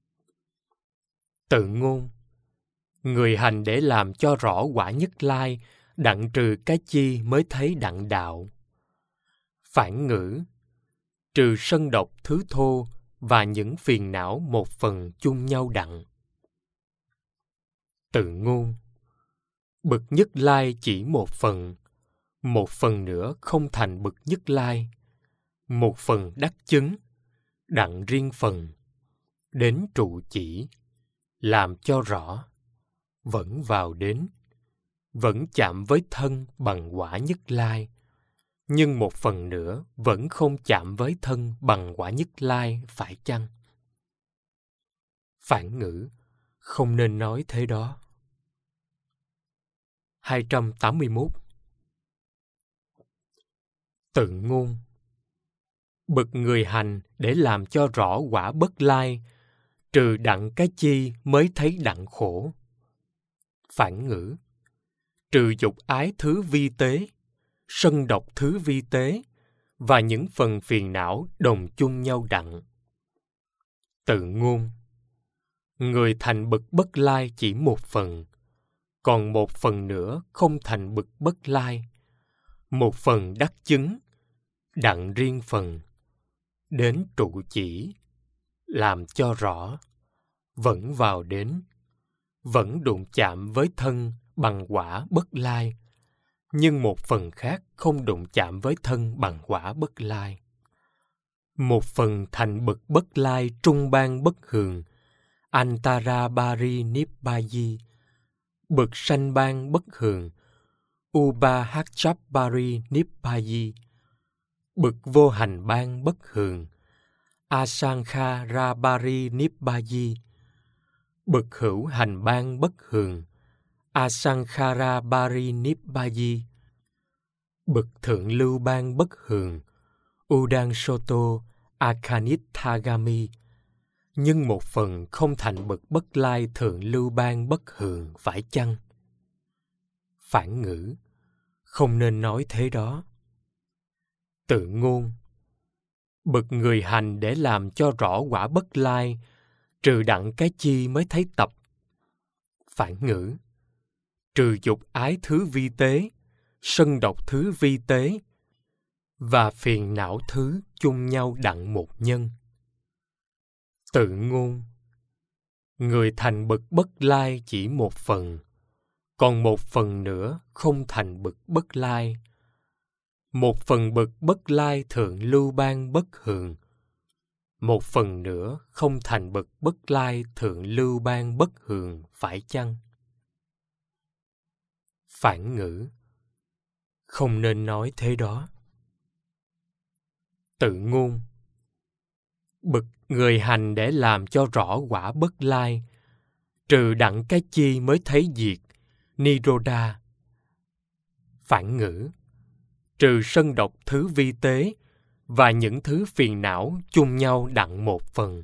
Tự ngôn, người hành để làm cho rõ quả Nhất Lai, đặng trừ cái chi mới thấy đặng đạo. Phản ngữ, trừ sân độc thứ thô và những phiền não một phần chung nhau đặng. Tự ngôn, bậc Nhất Lai chỉ một phần, một phần nữa không thành bậc Nhất Lai. Một phần đắc chứng, đặng riêng phần, đến trụ chỉ, làm cho rõ, vẫn vào đến, vẫn chạm với thân bằng quả Nhất Lai, nhưng một phần nữa vẫn không chạm với thân bằng quả Nhất Lai phải chăng? Phản ngữ, không nên nói thế đó. hai trăm tám mươi mốt. Tự ngôn, bậc người hành để làm cho rõ quả bất lai, trừ đặng cái chi mới thấy đặng khổ. Phản ngữ, trừ dục ái thứ vi tế, sân độc thứ vi tế, và những phần phiền não đồng chung nhau đặng. Tự ngôn, người thành bậc bất lai chỉ một phần, còn một phần nữa không thành bậc bất lai. Một phần đắc chứng, đặng riêng phần, đến trụ chỉ, làm cho rõ, vẫn vào đến, vẫn đụng chạm với thân bằng quả bất lai, nhưng một phần khác không đụng chạm với thân bằng quả bất lai. Một phần thành bậc bất lai trung ban bất hường, Antara Bari Nibbayi, bậc sanh ban bất hường, Ubahachap Bari Nibbayi, bậc vô hành ban bất hường, Asankhara Bari Nibbayi, bậc hữu hành ban bất hường, Asankhara Bari Nibbayi, bậc thượng lưu ban bất hường, Udanshoto Akanithagami, nhưng một phần không thành bậc bất lai thượng lưu ban bất hường phải chăng? Phản ngữ, không nên nói thế đó. Tự ngôn, bậc người hành để làm cho rõ quả bất lai, trừ đặng cái chi mới thấy tập. Phản ngữ, trừ dục ái thứ vi tế, sân độc thứ vi tế, và phiền não thứ chung nhau đặng một nhân. Tự ngôn, người thành bậc bất lai chỉ một phần, còn một phần nữa không thành bậc bất lai. Một phần bậc bất lai thượng lưu ban bất hường, một phần nữa không thành bậc bất lai thượng lưu ban bất hường phải chăng? Phản ngữ, không nên nói thế đó. Tự ngôn, bậc người hành để làm cho rõ quả bất lai, trừ đặng cái chi mới thấy diệt, Nirodha. Phản ngữ, trừ sân độc thứ vi tế, và những thứ phiền não chung nhau đặng một phần.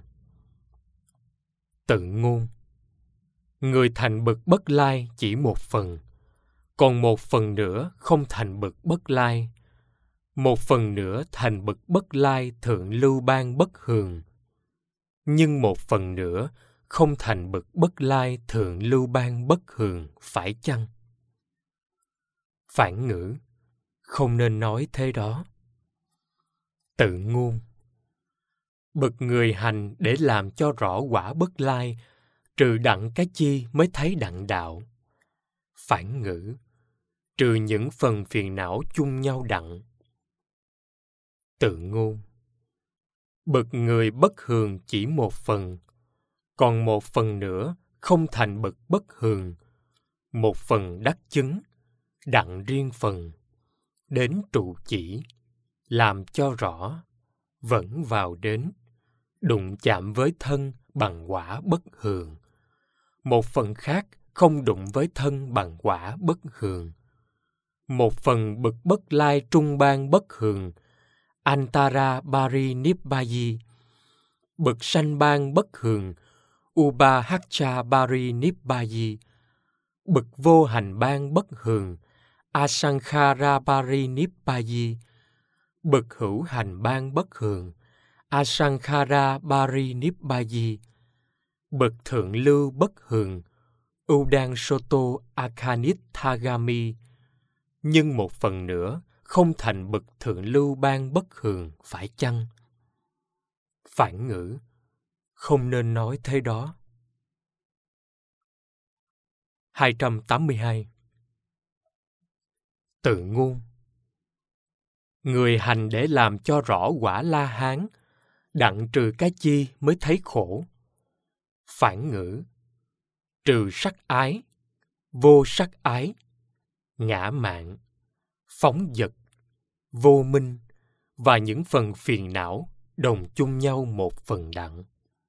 Tự ngôn, người thành bậc bất lai chỉ một phần, còn một phần nữa không thành bậc bất lai. Một phần nữa thành bậc bất lai thượng lưu ban bất hường, nhưng một phần nữa không thành bậc bất lai thượng lưu ban bất hường phải chăng? Phản ngữ, không nên nói thế đó. Tự ngôn, bậc người hành để làm cho rõ quả bất lai, trừ đặng cái chi mới thấy đặng đạo. Phản ngữ, trừ những phần phiền não chung nhau đặng. Tự ngôn, bậc người bất thường chỉ một phần, còn một phần nữa không thành bậc bất thường. Một phần đắc chứng, đặng riêng phần, đến trụ chỉ, làm cho rõ, vẫn vào đến, đụng chạm với thân bằng quả bất thường. Một phần khác không đụng với thân bằng quả bất thường. Một phần bậc bất lai trung ban bất thường, Antara Parinibbāyi, bậc sanh ban bất thường, Ubahaccha Parinibbāyi, bậc vô hành ban bất thường, Asankhara Parinibbāyi, bậc hữu hành ban bất thường, Asankhara Parinibbāyi, bậc thượng lưu bất thường, Udanshoto Akhanithagami, nhưng một phần nữa không thành bậc thượng lưu ban bất thường, phải chăng? Phản ngữ, không nên nói thế đó. hai trăm tám mươi hai. Tự ngôn, người hành để làm cho rõ quả La Hán, đặng trừ cái chi mới thấy khổ. Phản ngữ, trừ sắc ái, vô sắc ái, ngã mạn, phóng dật, vô minh và những phần phiền não đồng chung nhau một phần đặng.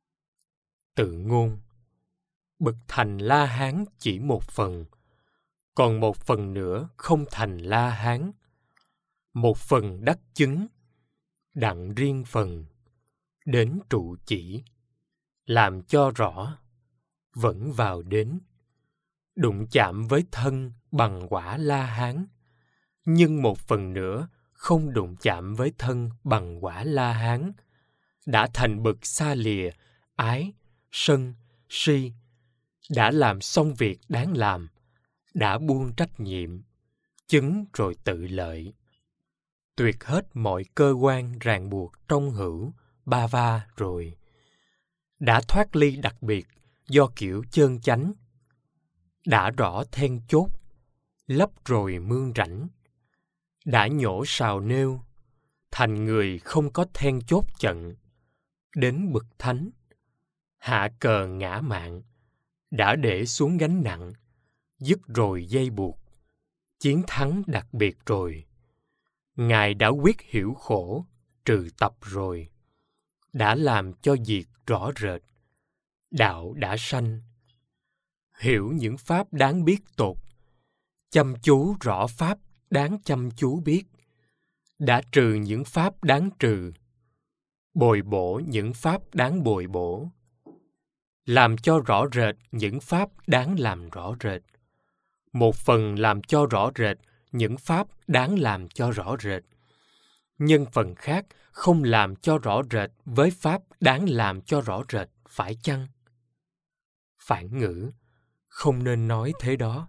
Tự ngôn, bậc thành La Hán chỉ một phần, còn một phần nữa không thành La Hán. Một phần đắc chứng, đặng riêng phần, đến trụ chỉ, làm cho rõ, vẫn vào đến, đụng chạm với thân bằng quả La Hán, nhưng một phần nữa không đụng chạm với thân bằng quả La Hán, đã thành bậc xa lìa ái, sân, si, đã làm xong việc đáng làm, đã buông trách nhiệm, chứng rồi tự lợi, tuyệt hết mọi cơ quan ràng buộc trong hữu, ba va rồi, đã thoát ly đặc biệt do kiểu chơn chánh, đã rõ then chốt, lấp rồi mương rãnh, đã nhổ sào nêu, thành người không có then chốt chận, đến bậc thánh, hạ cờ ngã mạn, đã để xuống gánh nặng, dứt rồi dây buộc, chiến thắng đặc biệt rồi. Ngài đã quyết hiểu khổ, trừ tập rồi, đã làm cho diệt rõ rệt, đạo đã sanh. Hiểu những pháp đáng biết tột, chăm chú rõ pháp đáng chăm chú biết, đã trừ những pháp đáng trừ, bồi bổ những pháp đáng bồi bổ, làm cho rõ rệt những pháp đáng làm rõ rệt. Một phần làm cho rõ rệt những pháp đáng làm cho rõ rệt, nhưng phần khác không làm cho rõ rệt với pháp đáng làm cho rõ rệt, phải chăng? Phản ngữ, không nên nói thế đó.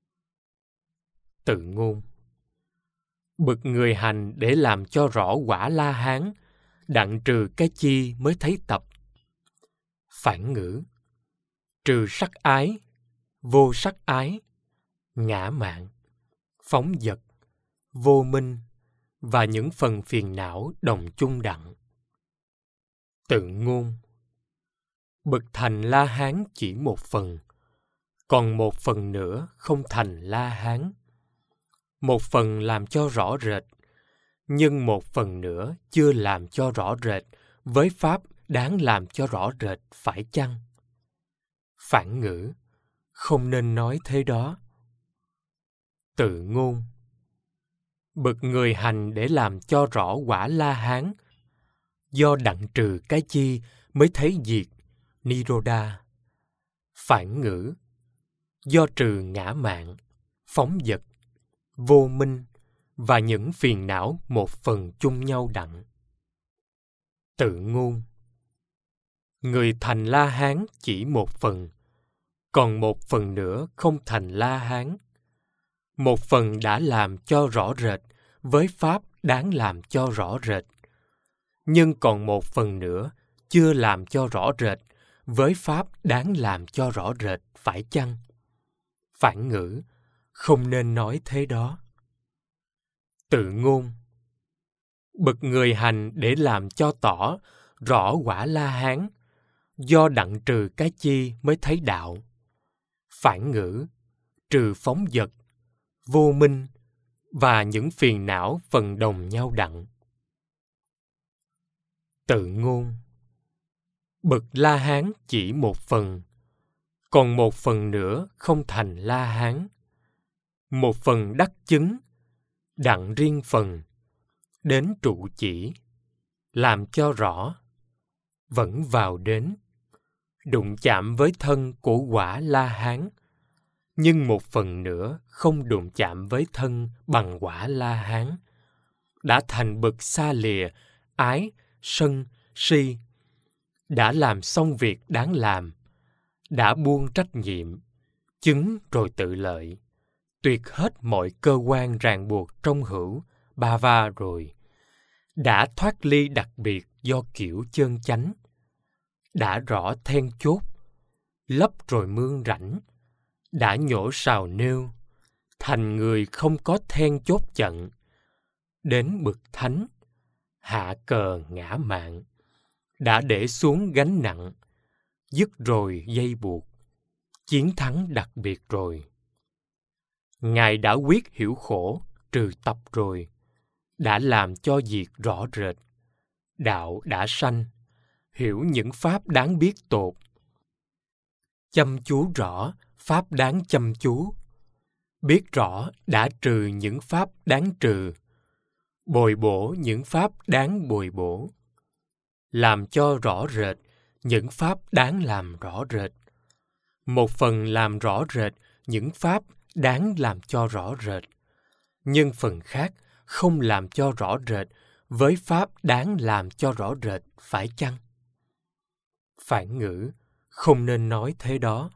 Tự ngôn, bậc người hành để làm cho rõ quả La Hán, đặng trừ cái chi mới thấy tập. Phản ngữ, trừ sắc ái, vô sắc ái, ngã mạn, phóng dật, vô minh và những phần phiền não đồng chung đặng. Tự ngôn, bậc thành La Hán chỉ một phần, còn một phần nữa không thành La Hán. Một phần làm cho rõ rệt, nhưng một phần nữa chưa làm cho rõ rệt với pháp đáng làm cho rõ rệt, phải chăng? Phản ngữ, không nên nói thế đó. Tự ngôn, bậc người hành để làm cho rõ quả La Hán, do đặng trừ cái chi mới thấy diệt, Nirodha. Phản ngữ, do trừ ngã mạn, phóng dật, vô minh và những phiền não một phần chung nhau đặng. Tự ngôn, người thành La Hán chỉ một phần, còn một phần nữa không thành La Hán. Một phần đã làm cho rõ rệt với pháp đáng làm cho rõ rệt, nhưng còn một phần nữa chưa làm cho rõ rệt với pháp đáng làm cho rõ rệt, phải chăng? Phản ngữ, không nên nói thế đó. Tự ngôn. Bậc người hành để làm cho tỏ rõ quả La Hán, do đặng trừ cái chi mới thấy đạo. Phản ngữ, trừ phóng dật, vô minh và những phiền não phần đồng nhau đặng. Tự ngôn. Bậc La Hán chỉ một phần, còn một phần nữa không thành La Hán. Một phần đắc chứng, đặng riêng phần, đến trụ chỉ, làm cho rõ, vẫn vào đến, đụng chạm với thân của quả La Hán, nhưng một phần nữa không đụng chạm với thân bằng quả La Hán, đã thành bậc xa lìa ái, sân, si, đã làm xong việc đáng làm, đã buông trách nhiệm, chứng rồi tự lợi, tuyệt hết mọi cơ quan ràng buộc trong hữu, ba va rồi, đã thoát ly đặc biệt do kiểu chân chánh, đã rõ then chốt, lấp rồi mương rãnh, đã nhổ sào nêu, thành người không có then chốt chận, đến bậc thánh, hạ cờ ngã mạn, đã để xuống gánh nặng, dứt rồi dây buộc, chiến thắng đặc biệt rồi. Ngài đã quyết hiểu khổ, trừ tập rồi, đã làm cho việc rõ rệt, đạo đã sanh, hiểu những pháp đáng biết tột. Chăm chú rõ, pháp đáng chăm chú, biết rõ đã trừ những pháp đáng trừ, bồi bổ những pháp đáng bồi bổ, làm cho rõ rệt những pháp đáng làm rõ rệt. Một phần làm rõ rệt những pháp đáng làm cho rõ rệt, nhưng phần khác không làm cho rõ rệt với pháp đáng làm cho rõ rệt, phải chăng? Phản ngữ, không nên nói thế đó.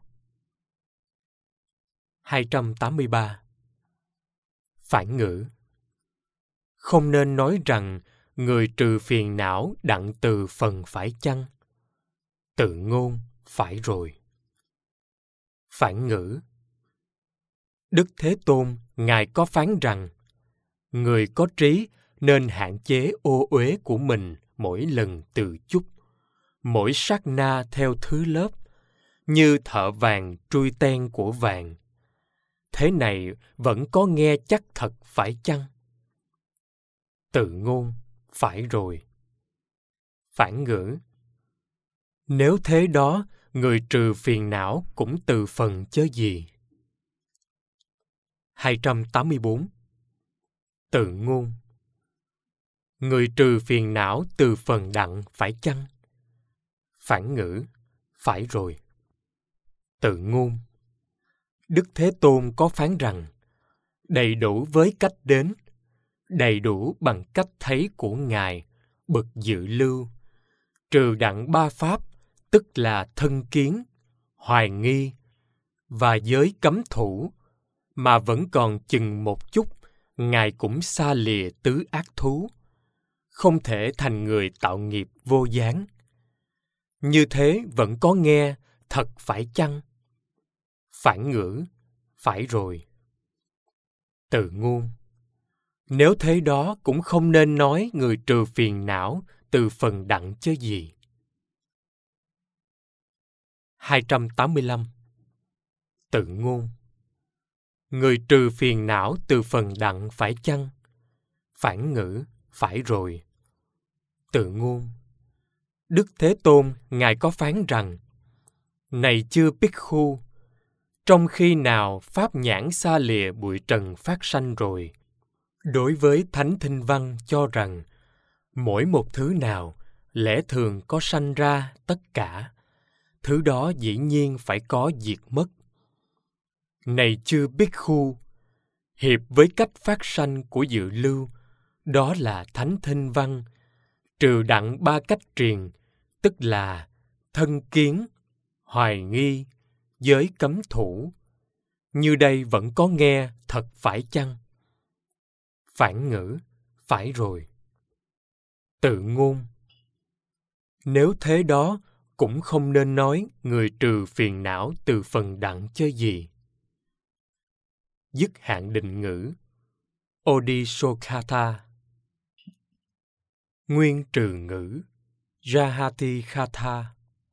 hai trăm tám mươi ba. Phản ngữ. Không nên nói rằng người trừ phiền não đặng từ phần, phải chăng? Tự ngôn, phải rồi. Phản ngữ. Đức Thế Tôn, Ngài có phán rằng, người có trí nên hạn chế ô uế của mình mỗi lần từ chút, mỗi sát na theo thứ lớp, như thợ vàng trui ten của vàng. Thế này vẫn có nghe chắc thật, phải chăng? Tự ngôn, phải rồi. Phản ngữ. Nếu thế đó, người trừ phiền não cũng từ phần chớ gì. hai trăm tám mươi bốn. Tự ngôn. Người trừ phiền não từ phần đặng, phải chăng? Phản ngữ, phải rồi. Tự ngôn. Đức Thế Tôn có phán rằng, đầy đủ với cách đến, đầy đủ bằng cách thấy của Ngài, bậc dự lưu, trừ đặng ba pháp, tức là thân kiến, hoài nghi và giới cấm thủ, mà vẫn còn chừng một chút, Ngài cũng xa lìa tứ ác thú, không thể thành người tạo nghiệp vô gián. Như thế vẫn có nghe, thật phải chăng? Phản ngữ, phải rồi. Tự ngôn. Nếu thế đó cũng không nên nói người trừ phiền não từ phần đặng chớ gì. hai trăm tám mươi lăm. Tự ngôn. Người trừ phiền não từ phần đặng, phải chăng? Phản ngữ, phải rồi. Tự ngôn. Đức Thế Tôn, Ngài có phán rằng, này chư Bhikkhu, trong khi nào pháp nhãn xa lìa bụi trần phát sanh rồi, đối với Thánh Thinh Văn cho rằng, mỗi một thứ nào lẽ thường có sanh ra tất cả, thứ đó dĩ nhiên phải có diệt mất. Này chư Bhikkhu, hiệp với cách phát sanh của dự lưu, đó là Thánh Thinh Văn, trừ đặng ba cách truyền, tức là thân kiến, hoài nghi, giới cấm thủ. Như đây vẫn có nghe, thật phải chăng? Phản ngữ, phải rồi. Tự ngôn. Nếu thế đó, cũng không nên nói người trừ phiền não từ phần đặng chớ gì. dứt hạn định ngữ, Odisokhatha. Nguyên trừ ngữ, Jahatikhatha.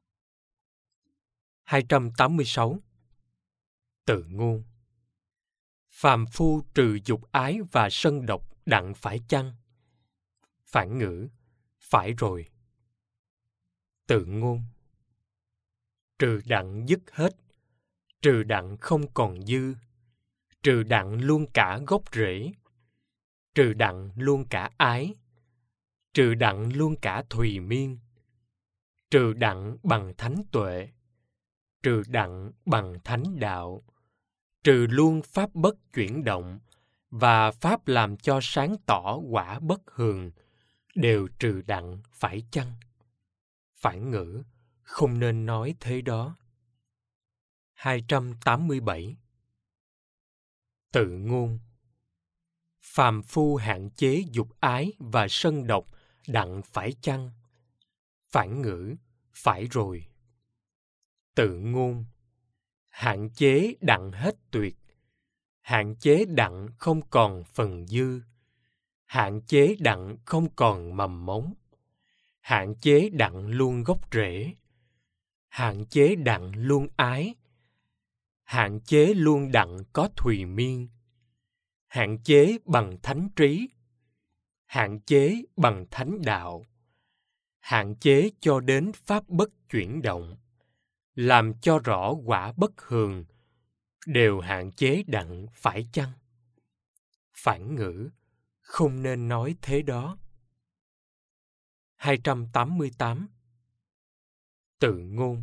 hai trăm tám mươi sáu. Tự ngôn. Phàm phu trừ dục ái và sân độc đặng phải chăng? Phản ngữ, phải rồi. Tự ngôn. Trừ đặng dứt hết, trừ đặng không còn dư, trừ đặng luôn cả gốc rễ, trừ đặng luôn cả ái, trừ đặng luôn cả thùy miên, trừ đặng bằng thánh tuệ, trừ đặng bằng thánh đạo, trừ luôn pháp bất chuyển động và pháp làm cho sáng tỏ quả bất thường, đều trừ đặng phải chăng? Phản ngữ, không nên nói thế đó. hai trăm tám mươi bảy. Tự ngôn. Phàm phu hạn chế dục ái và sân độc đặng phải chăng? Phản ngữ, phải rồi. Tự ngôn. Hạn chế đặng hết tuyệt, hạn chế đặng không còn phần dư, hạn chế đặng không còn mầm mống, hạn chế đặng luôn gốc rễ, hạn chế đặng luôn ái, hạn chế luôn đặng có thùy miên, hạn chế bằng thánh trí, hạn chế bằng thánh đạo, hạn chế cho đến pháp bất chuyển động, làm cho rõ quả bất thường, đều hạn chế đặng phải chăng? Phản ngữ, không nên nói thế đó. hai trăm tám mươi tám. Tự ngôn.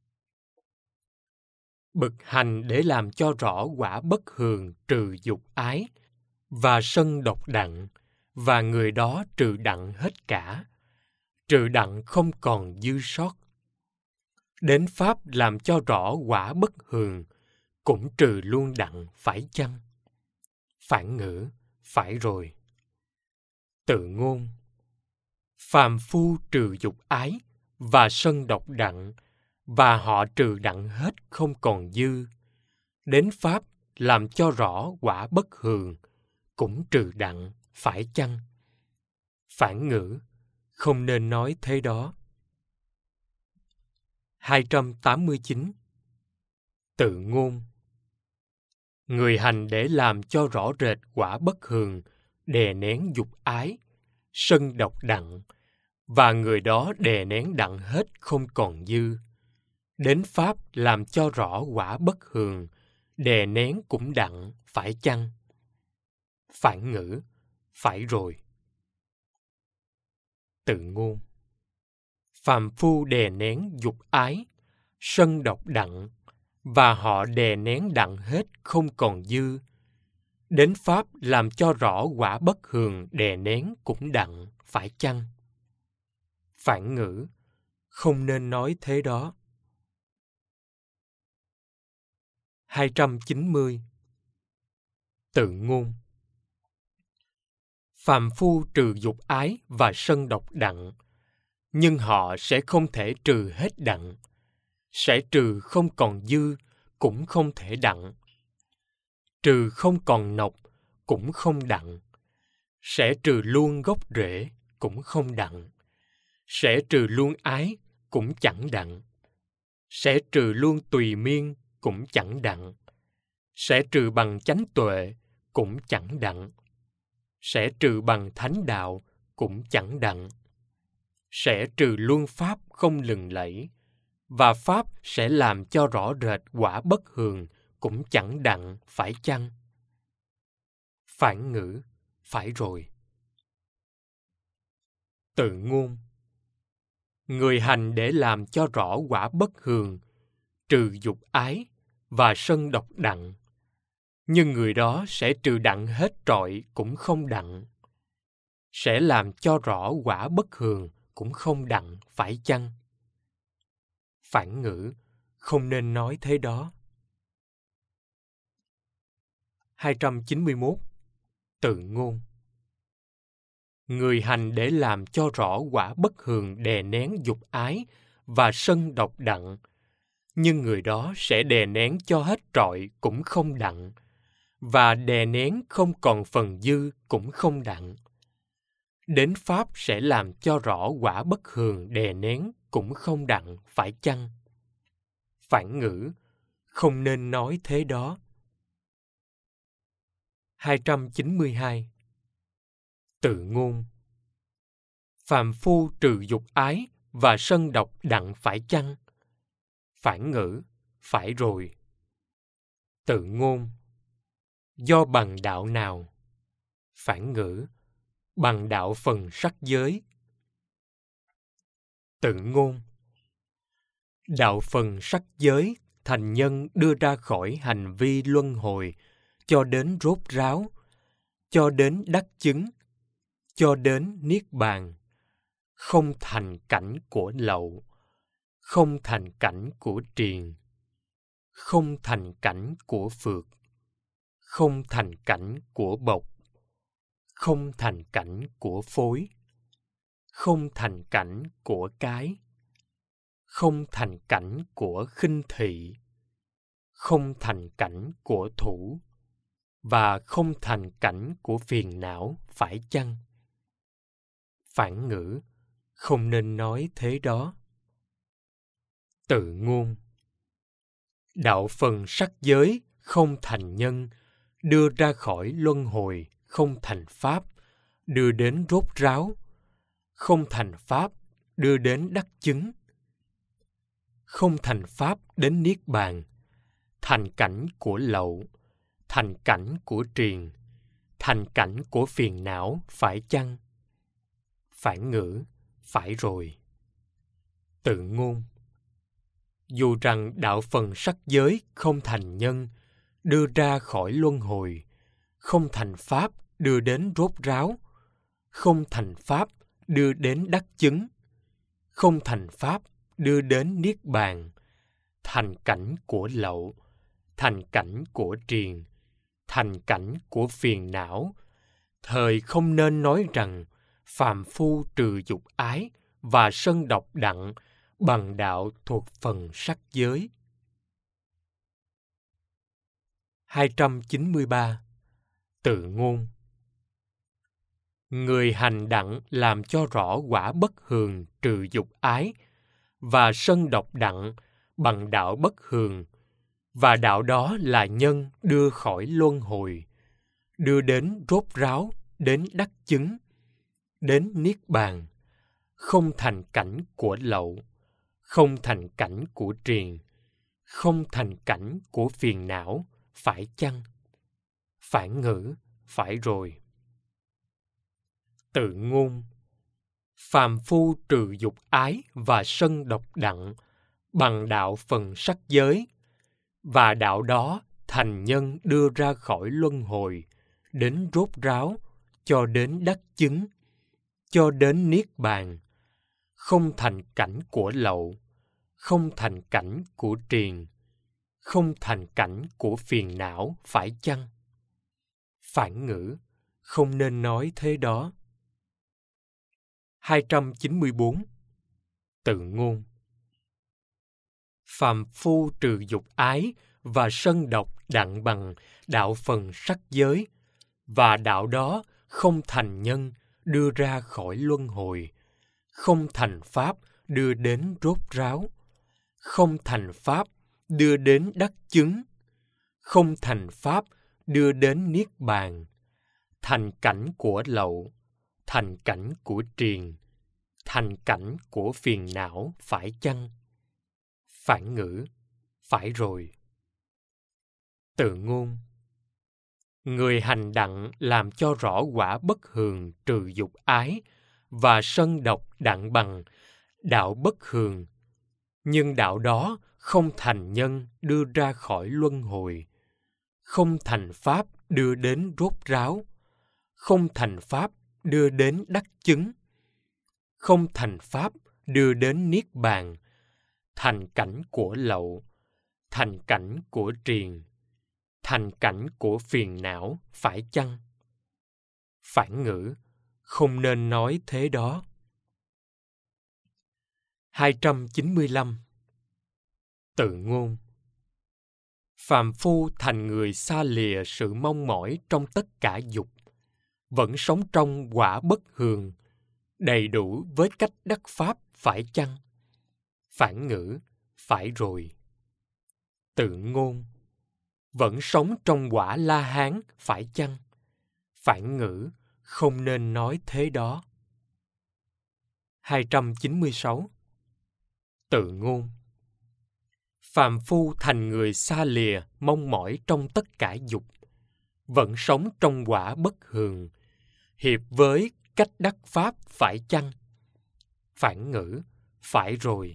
Bậc hành để làm cho rõ quả bất thường trừ dục ái và sân độc đặng, và người đó trừ đặng hết cả, trừ đặng không còn dư sót. Đến pháp làm cho rõ quả bất thường, cũng trừ luôn đặng phải chăng? Phản ngữ, phải rồi. Tự ngôn. Phàm phu trừ dục ái và sân độc đặng, và họ trừ đặng hết không còn dư. Đến pháp làm cho rõ quả bất thường, cũng trừ đặng phải chăng? Phản ngữ, không nên nói thế đó. hai trăm tám mươi chín. Tự ngôn. Người hành để làm cho rõ rệt quả bất thường, đè nén dục ái, sân độc đặng, và người đó đè nén đặng hết không còn dư. Đến pháp làm cho rõ quả bất thường, đè nén cũng đặng phải chăng? Phản ngữ, phải rồi. Tự ngôn. Phàm phu đè nén dục ái, sân độc đặng, và họ đè nén đặng hết không còn dư. Đến pháp làm cho rõ quả bất thường đè nén cũng đặng phải chăng? Phản ngữ, không nên nói thế đó. hai trăm chín mươi. Tự ngôn. Phàm phu trừ dục ái và sân độc đặng, nhưng họ sẽ không thể trừ hết đặng, sẽ trừ không còn dư cũng không thể đặng, trừ không còn nọc cũng không đặng, sẽ trừ luôn gốc rễ cũng không đặng, sẽ trừ luôn ái cũng chẳng đặng, sẽ trừ luôn tùy miên cũng chẳng đặng, sẽ trừ bằng chánh tuệ cũng chẳng đặng, sẽ trừ bằng thánh đạo cũng chẳng đặng, sẽ trừ luôn pháp không lừng lẫy, và pháp sẽ làm cho rõ rệt quả bất thường cũng chẳng đặng phải chăng? Phản ngữ, phải rồi. Tự ngôn. Người hành để làm cho rõ quả bất thường, trừ dục ái và sân độc đặng, nhưng người đó sẽ trừ đặng hết trọi cũng không đặng, sẽ làm cho rõ quả bất thường cũng không đặng phải chăng? Phản ngữ, không nên nói thế đó. hai trăm chín mươi mốt. Tự ngôn. Người hành để làm cho rõ quả bất thường đè nén dục ái và sân độc đặng, nhưng người đó sẽ đè nén cho hết trọi cũng không đặng, và đè nén không còn phần dư cũng không đặng. Đến Pháp sẽ làm cho rõ quả bất thường đè nén cũng không đặng, phải chăng? Phản ngữ, không nên nói thế đó. hai trăm chín mươi hai. Tự ngôn. Phàm phu trừ dục ái và sân độc đặng, phải chăng? Phản ngữ, phải rồi. Tự ngôn. Do bằng đạo nào? Phản ngữ, bằng đạo phần sắc giới. Tự ngôn. Đạo phần sắc giới, thành nhân đưa ra khỏi hành vi luân hồi, cho đến rốt ráo, cho đến đắc chứng, cho đến niết bàn, không thành cảnh của lậu, không thành cảnh của triền, không thành cảnh của phược, không thành cảnh của bộc, không thành cảnh của phối, không thành cảnh của cái, không thành cảnh của khinh thị, không thành cảnh của thủ, và không thành cảnh của phiền não, phải chăng? Phản ngữ, không nên nói thế đó. Tự ngôn. Đạo phần sắc giới không thành nhân, đưa ra khỏi luân hồi, không thành pháp, đưa đến rốt ráo, không thành pháp, đưa đến đắc chứng, không thành pháp đến niết bàn, thành cảnh của lậu, thành cảnh của triền, thành cảnh của phiền não, phải chăng? Phản ngữ, phải rồi. Tự ngôn. Dù rằng đạo phần sắc giới không thành nhân, đưa ra khỏi luân hồi, không thành pháp đưa đến rốt ráo, không thành pháp đưa đến đắc chứng, không thành pháp đưa đến niết bàn, thành cảnh của lậu, thành cảnh của triền, thành cảnh của phiền não, thời không nên nói rằng phàm phu trừ dục ái và sân độc đặng bằng đạo thuộc phần sắc giới. hai trăm chín mươi ba. Tự ngôn. Người hành đặng làm cho rõ quả bất thường trừ dục ái và sân độc đặng bằng đạo bất thường, và đạo đó là nhân đưa khỏi luân hồi, đưa đến rốt ráo, đến đắc chứng, đến niết bàn, không thành cảnh của lậu, không thành cảnh của triền, không thành cảnh của phiền não, phải chăng? Phản ngữ, phải rồi. Tự ngôn. Phàm phu trừ dục ái và sân độc đặng bằng đạo phần sắc giới, và đạo đó thành nhân đưa ra khỏi luân hồi, đến rốt ráo, cho đến đắc chứng, cho đến niết bàn, không thành cảnh của lậu, không thành cảnh của triền, không thành cảnh của phiền não, phải chăng? Phản ngữ, không nên nói thế đó. hai trăm chín mươi bốn. Tự ngôn. Phàm phu trừ dục ái và sân độc đặng bằng đạo phần sắc giới, và đạo đó không thành nhân đưa ra khỏi luân hồi, không thành pháp đưa đến rốt ráo, không thành pháp đưa đến đắc chứng, không thành pháp đưa đến niết bàn, thành cảnh của lậu, thành cảnh của triền, thành cảnh của phiền não, phải chăng? Phản ngữ, phải rồi. Tự ngôn. Người hành đặng làm cho rõ quả bất thường trừ dục ái và sân độc đặng bằng đạo bất thường, nhưng đạo đó không thành nhân đưa ra khỏi luân hồi, không thành pháp đưa đến rốt ráo, không thành pháp đưa đến đắc chứng, không thành pháp đưa đến niết bàn, thành cảnh của lậu, thành cảnh của triền, thành cảnh của phiền não, phải chăng? Phản ngữ, không nên nói thế đó. hai trăm chín mươi lăm. Tự ngôn. Phàm phu thành người xa lìa sự mong mỏi trong tất cả dục, vẫn sống trong quả bất hường, đầy đủ với cách đắc pháp phải chăng? Phản ngữ, phải rồi. Tự ngôn, vẫn sống trong quả La Hán phải chăng? Phản ngữ, không nên nói thế đó. hai trăm chín mươi sáu. Tự ngôn, phàm phu thành người xa lìa mong mỏi trong tất cả dục, vẫn sống trong quả bất hường, hiệp với cách đắc pháp phải chăng? Phản ngữ, phải rồi.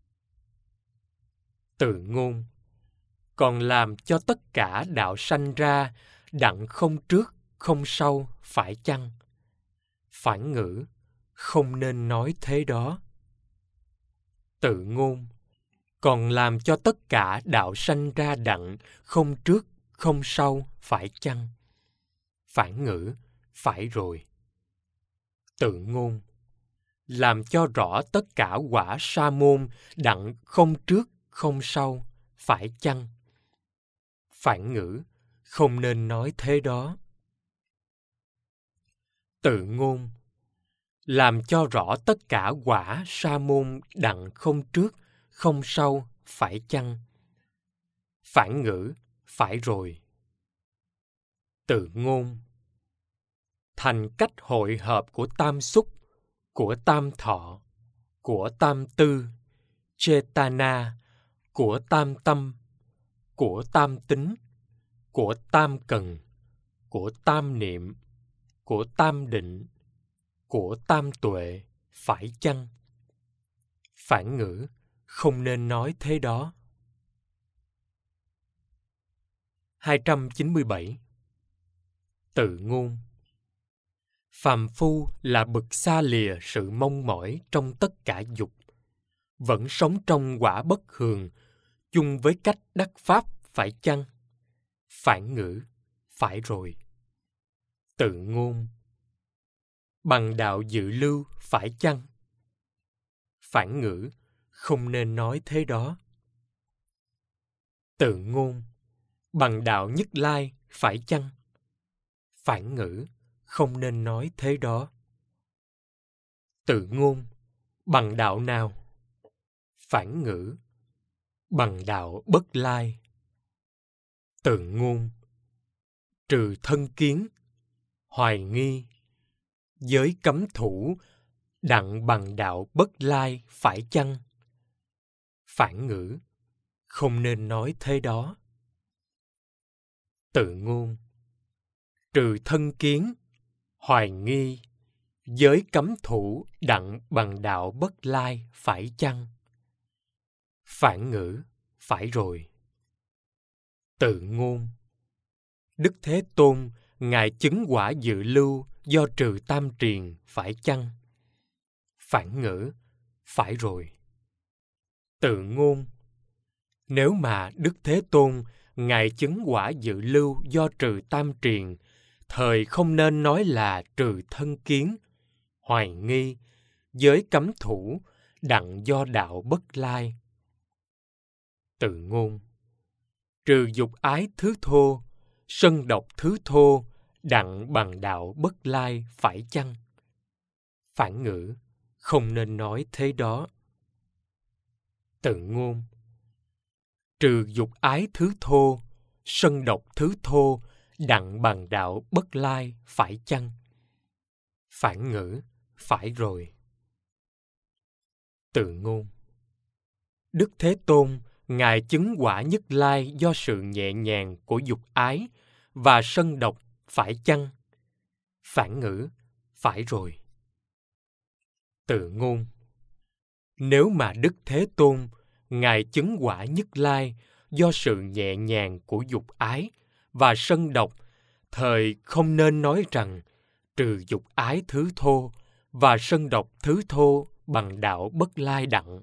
Tự ngôn, còn làm cho tất cả đạo sanh ra, đặng không trước, không sau, phải chăng? Phản ngữ, không nên nói thế đó. Tự ngôn, còn làm cho tất cả đạo sanh ra đặng không trước, không sau, phải chăng? Phản ngữ, phải rồi. Tự ngôn, làm cho rõ tất cả quả sa môn đặng không trước, không sau, phải chăng? Phản ngữ, không nên nói thế đó. Tự ngôn, làm cho rõ tất cả quả sa môn đặng không trước, không sau, phải chăng? Phản ngữ, phải rồi. Tự ngôn, thành cách hội hợp của tam xúc, của tam thọ, của tam tư, chetana, của tam tâm, của tam tính, của tam cần, của tam niệm, của tam định, của tam tuệ, phải chăng? Phản ngữ, không nên nói thế đó. hai trăm chín mươi bảy. Tự ngôn, phàm phu là bậc xa lìa sự mong mỏi trong tất cả dục, vẫn sống trong quả bất hường, chung với cách đắc pháp phải chăng? Phản ngữ, phải rồi. Tự ngôn, bằng đạo dự lưu phải chăng? Phản ngữ, không nên nói thế đó. Tự ngôn, bằng đạo nhất lai phải chăng? Phản ngữ, không nên nói thế đó. Tự ngôn, bằng đạo nào? Phản ngữ, bằng đạo bất lai. Tự ngôn, trừ thân kiến, hoài nghi, giới cấm thủ, đặng bằng đạo bất lai phải chăng? Phản ngữ, không nên nói thế đó. Tự ngôn, trừ thân kiến, hoài nghi, giới cấm thủ, đặng bằng đạo bất lai phải chăng? Phản ngữ, phải rồi. Tự ngôn, Đức Thế Tôn, Ngài chứng quả dự lưu do trừ tam triền phải chăng? Phản ngữ, phải rồi. Tự ngôn, nếu mà Đức Thế Tôn, Ngài chứng quả dự lưu do trừ tam triền, thời không nên nói là trừ thân kiến, hoài nghi, giới cấm thủ, đặng do đạo bất lai. Tự ngôn, trừ dục ái thứ thô, sân độc thứ thô, đặng bằng đạo bất lai phải chăng? Phản ngữ, không nên nói thế đó. Tự ngôn, trừ dục ái thứ thô, sân độc thứ thô, đặng bằng đạo bất lai phải chăng? Phản ngữ, phải rồi. Tự ngôn, Đức Thế Tôn, Ngài chứng quả nhất lai do sự nhẹ nhàng của dục ái và sân độc phải chăng? Phản ngữ, phải rồi. Tự ngôn, nếu mà Đức Thế Tôn, Ngài chứng quả nhất lai do sự nhẹ nhàng của dục ái và sân độc, thời không nên nói rằng trừ dục ái thứ thô và sân độc thứ thô bằng đạo bất lai đặng.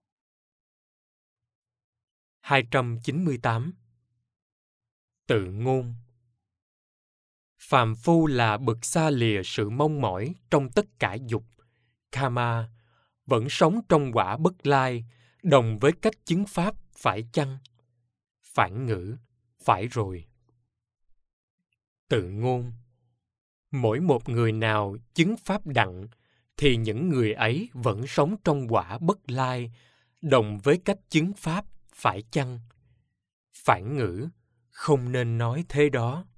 hai trăm chín mươi tám. Tự ngôn, phàm phu là bậc xa lìa sự mong mỏi trong tất cả dục, kama, vẫn sống trong quả bất lai, đồng với cách chứng pháp phải chăng? Phản ngữ, phải rồi. Tự ngôn. Mỗi một người nào chứng pháp đặng, thì những người ấy vẫn sống trong quả bất lai, đồng với cách chứng pháp, phải chăng? Phản ngữ, không nên nói thế đó.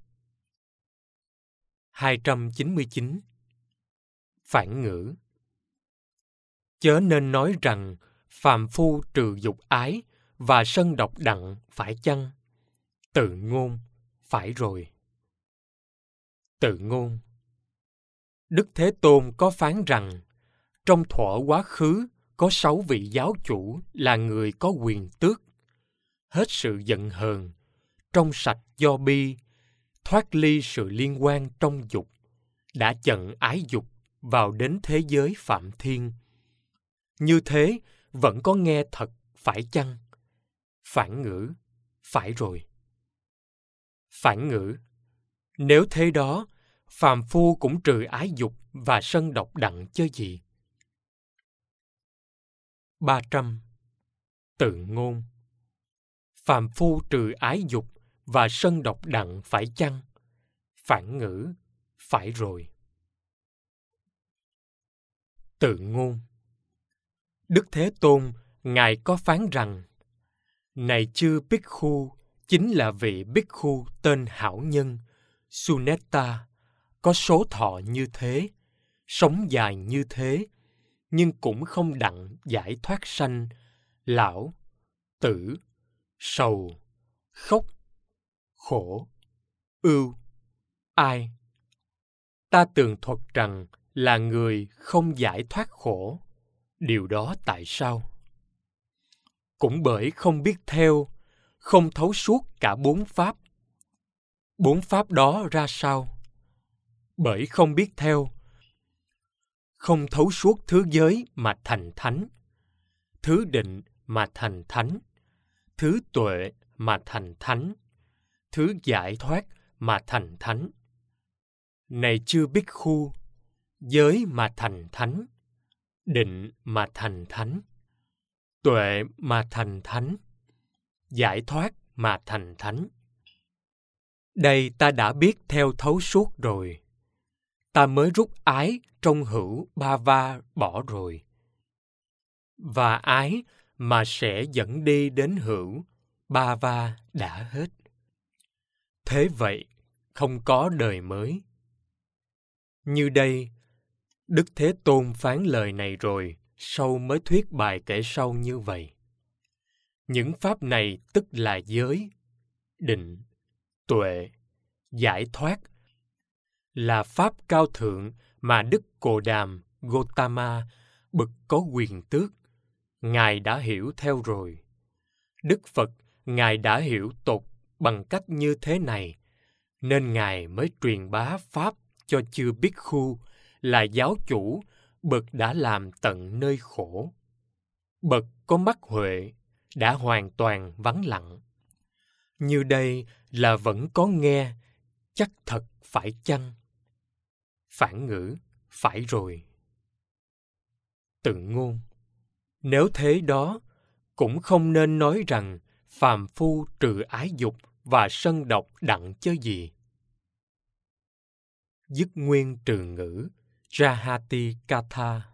hai trăm chín mươi chín. Phản ngữ. Chớ nên nói rằng phàm phu trừ dục ái và sân độc đặng, phải chăng? Tự ngôn, phải rồi. Tự ngôn. Đức Thế Tôn có phán rằng, trong thuở quá khứ có sáu vị giáo chủ là người có quyền tước, hết sự giận hờn, trong sạch do bi, thoát ly sự liên quan trong dục, đã chận ái dục vào đến thế giới phạm thiên. Như thế vẫn có nghe thật, phải chăng? Phản ngữ, phải rồi. Phản ngữ. Nếu thế đó, phàm phu cũng trừ ái dục và sân độc đặng chớ gì? ba trăm. Tự ngôn. Phàm phu trừ ái dục và sân độc đặng, phải chăng? Phản ngữ, phải rồi. Tự ngôn. Đức Thế Tôn, Ngài có phán rằng, này chư Bhikkhu, chính là vị Bhikkhu tên hảo nhân, Sunetta, có số thọ như thế, sống dài như thế, nhưng cũng không đặng giải thoát sanh, lão, tử, sầu, khóc, khổ, ưu, ai. Ta tường thuật rằng là người không giải thoát khổ. Điều đó tại sao? Cũng bởi không biết theo, không thấu suốt cả bốn pháp. Bốn pháp đó ra sao? Bởi không biết theo, không thấu suốt thứ giới mà thành thánh, thứ định mà thành thánh, thứ tuệ mà thành thánh, thứ giải thoát mà thành thánh. Này chư Bhikkhu, giới mà thành thánh, định mà thành thánh, tuệ mà thành thánh, giải thoát mà thành thánh. Đây ta đã biết theo thấu suốt rồi. Ta mới rút ái trong hữu ba va bỏ rồi. Và ái mà sẽ dẫn đi đến hữu ba va đã hết. Thế vậy, không có đời mới. Như đây, Đức Thế Tôn phán lời này rồi, sau mới thuyết bài kể sau như vậy. Những pháp này tức là giới, định, tuệ, giải thoát, là pháp cao thượng mà Đức Cồ Đàm Gotama, bậc có quyền tước, Ngài đã hiểu theo rồi. Đức Phật, Ngài đã hiểu tột bằng cách như thế này, nên Ngài mới truyền bá pháp cho chư Bhikkhu là giáo chủ, bậc đã làm tận nơi khổ. Bậc có mắt huệ, đã hoàn toàn vắng lặng. Như đây là vẫn có nghe, chắc thật phải chăng? Phản ngữ, phải rồi. Tự ngôn. Nếu thế đó, cũng không nên nói rằng phàm phu trừ ái dục và sân độc đặng chớ gì. Dứt nguyên trừ ngữ, Rahati Katha.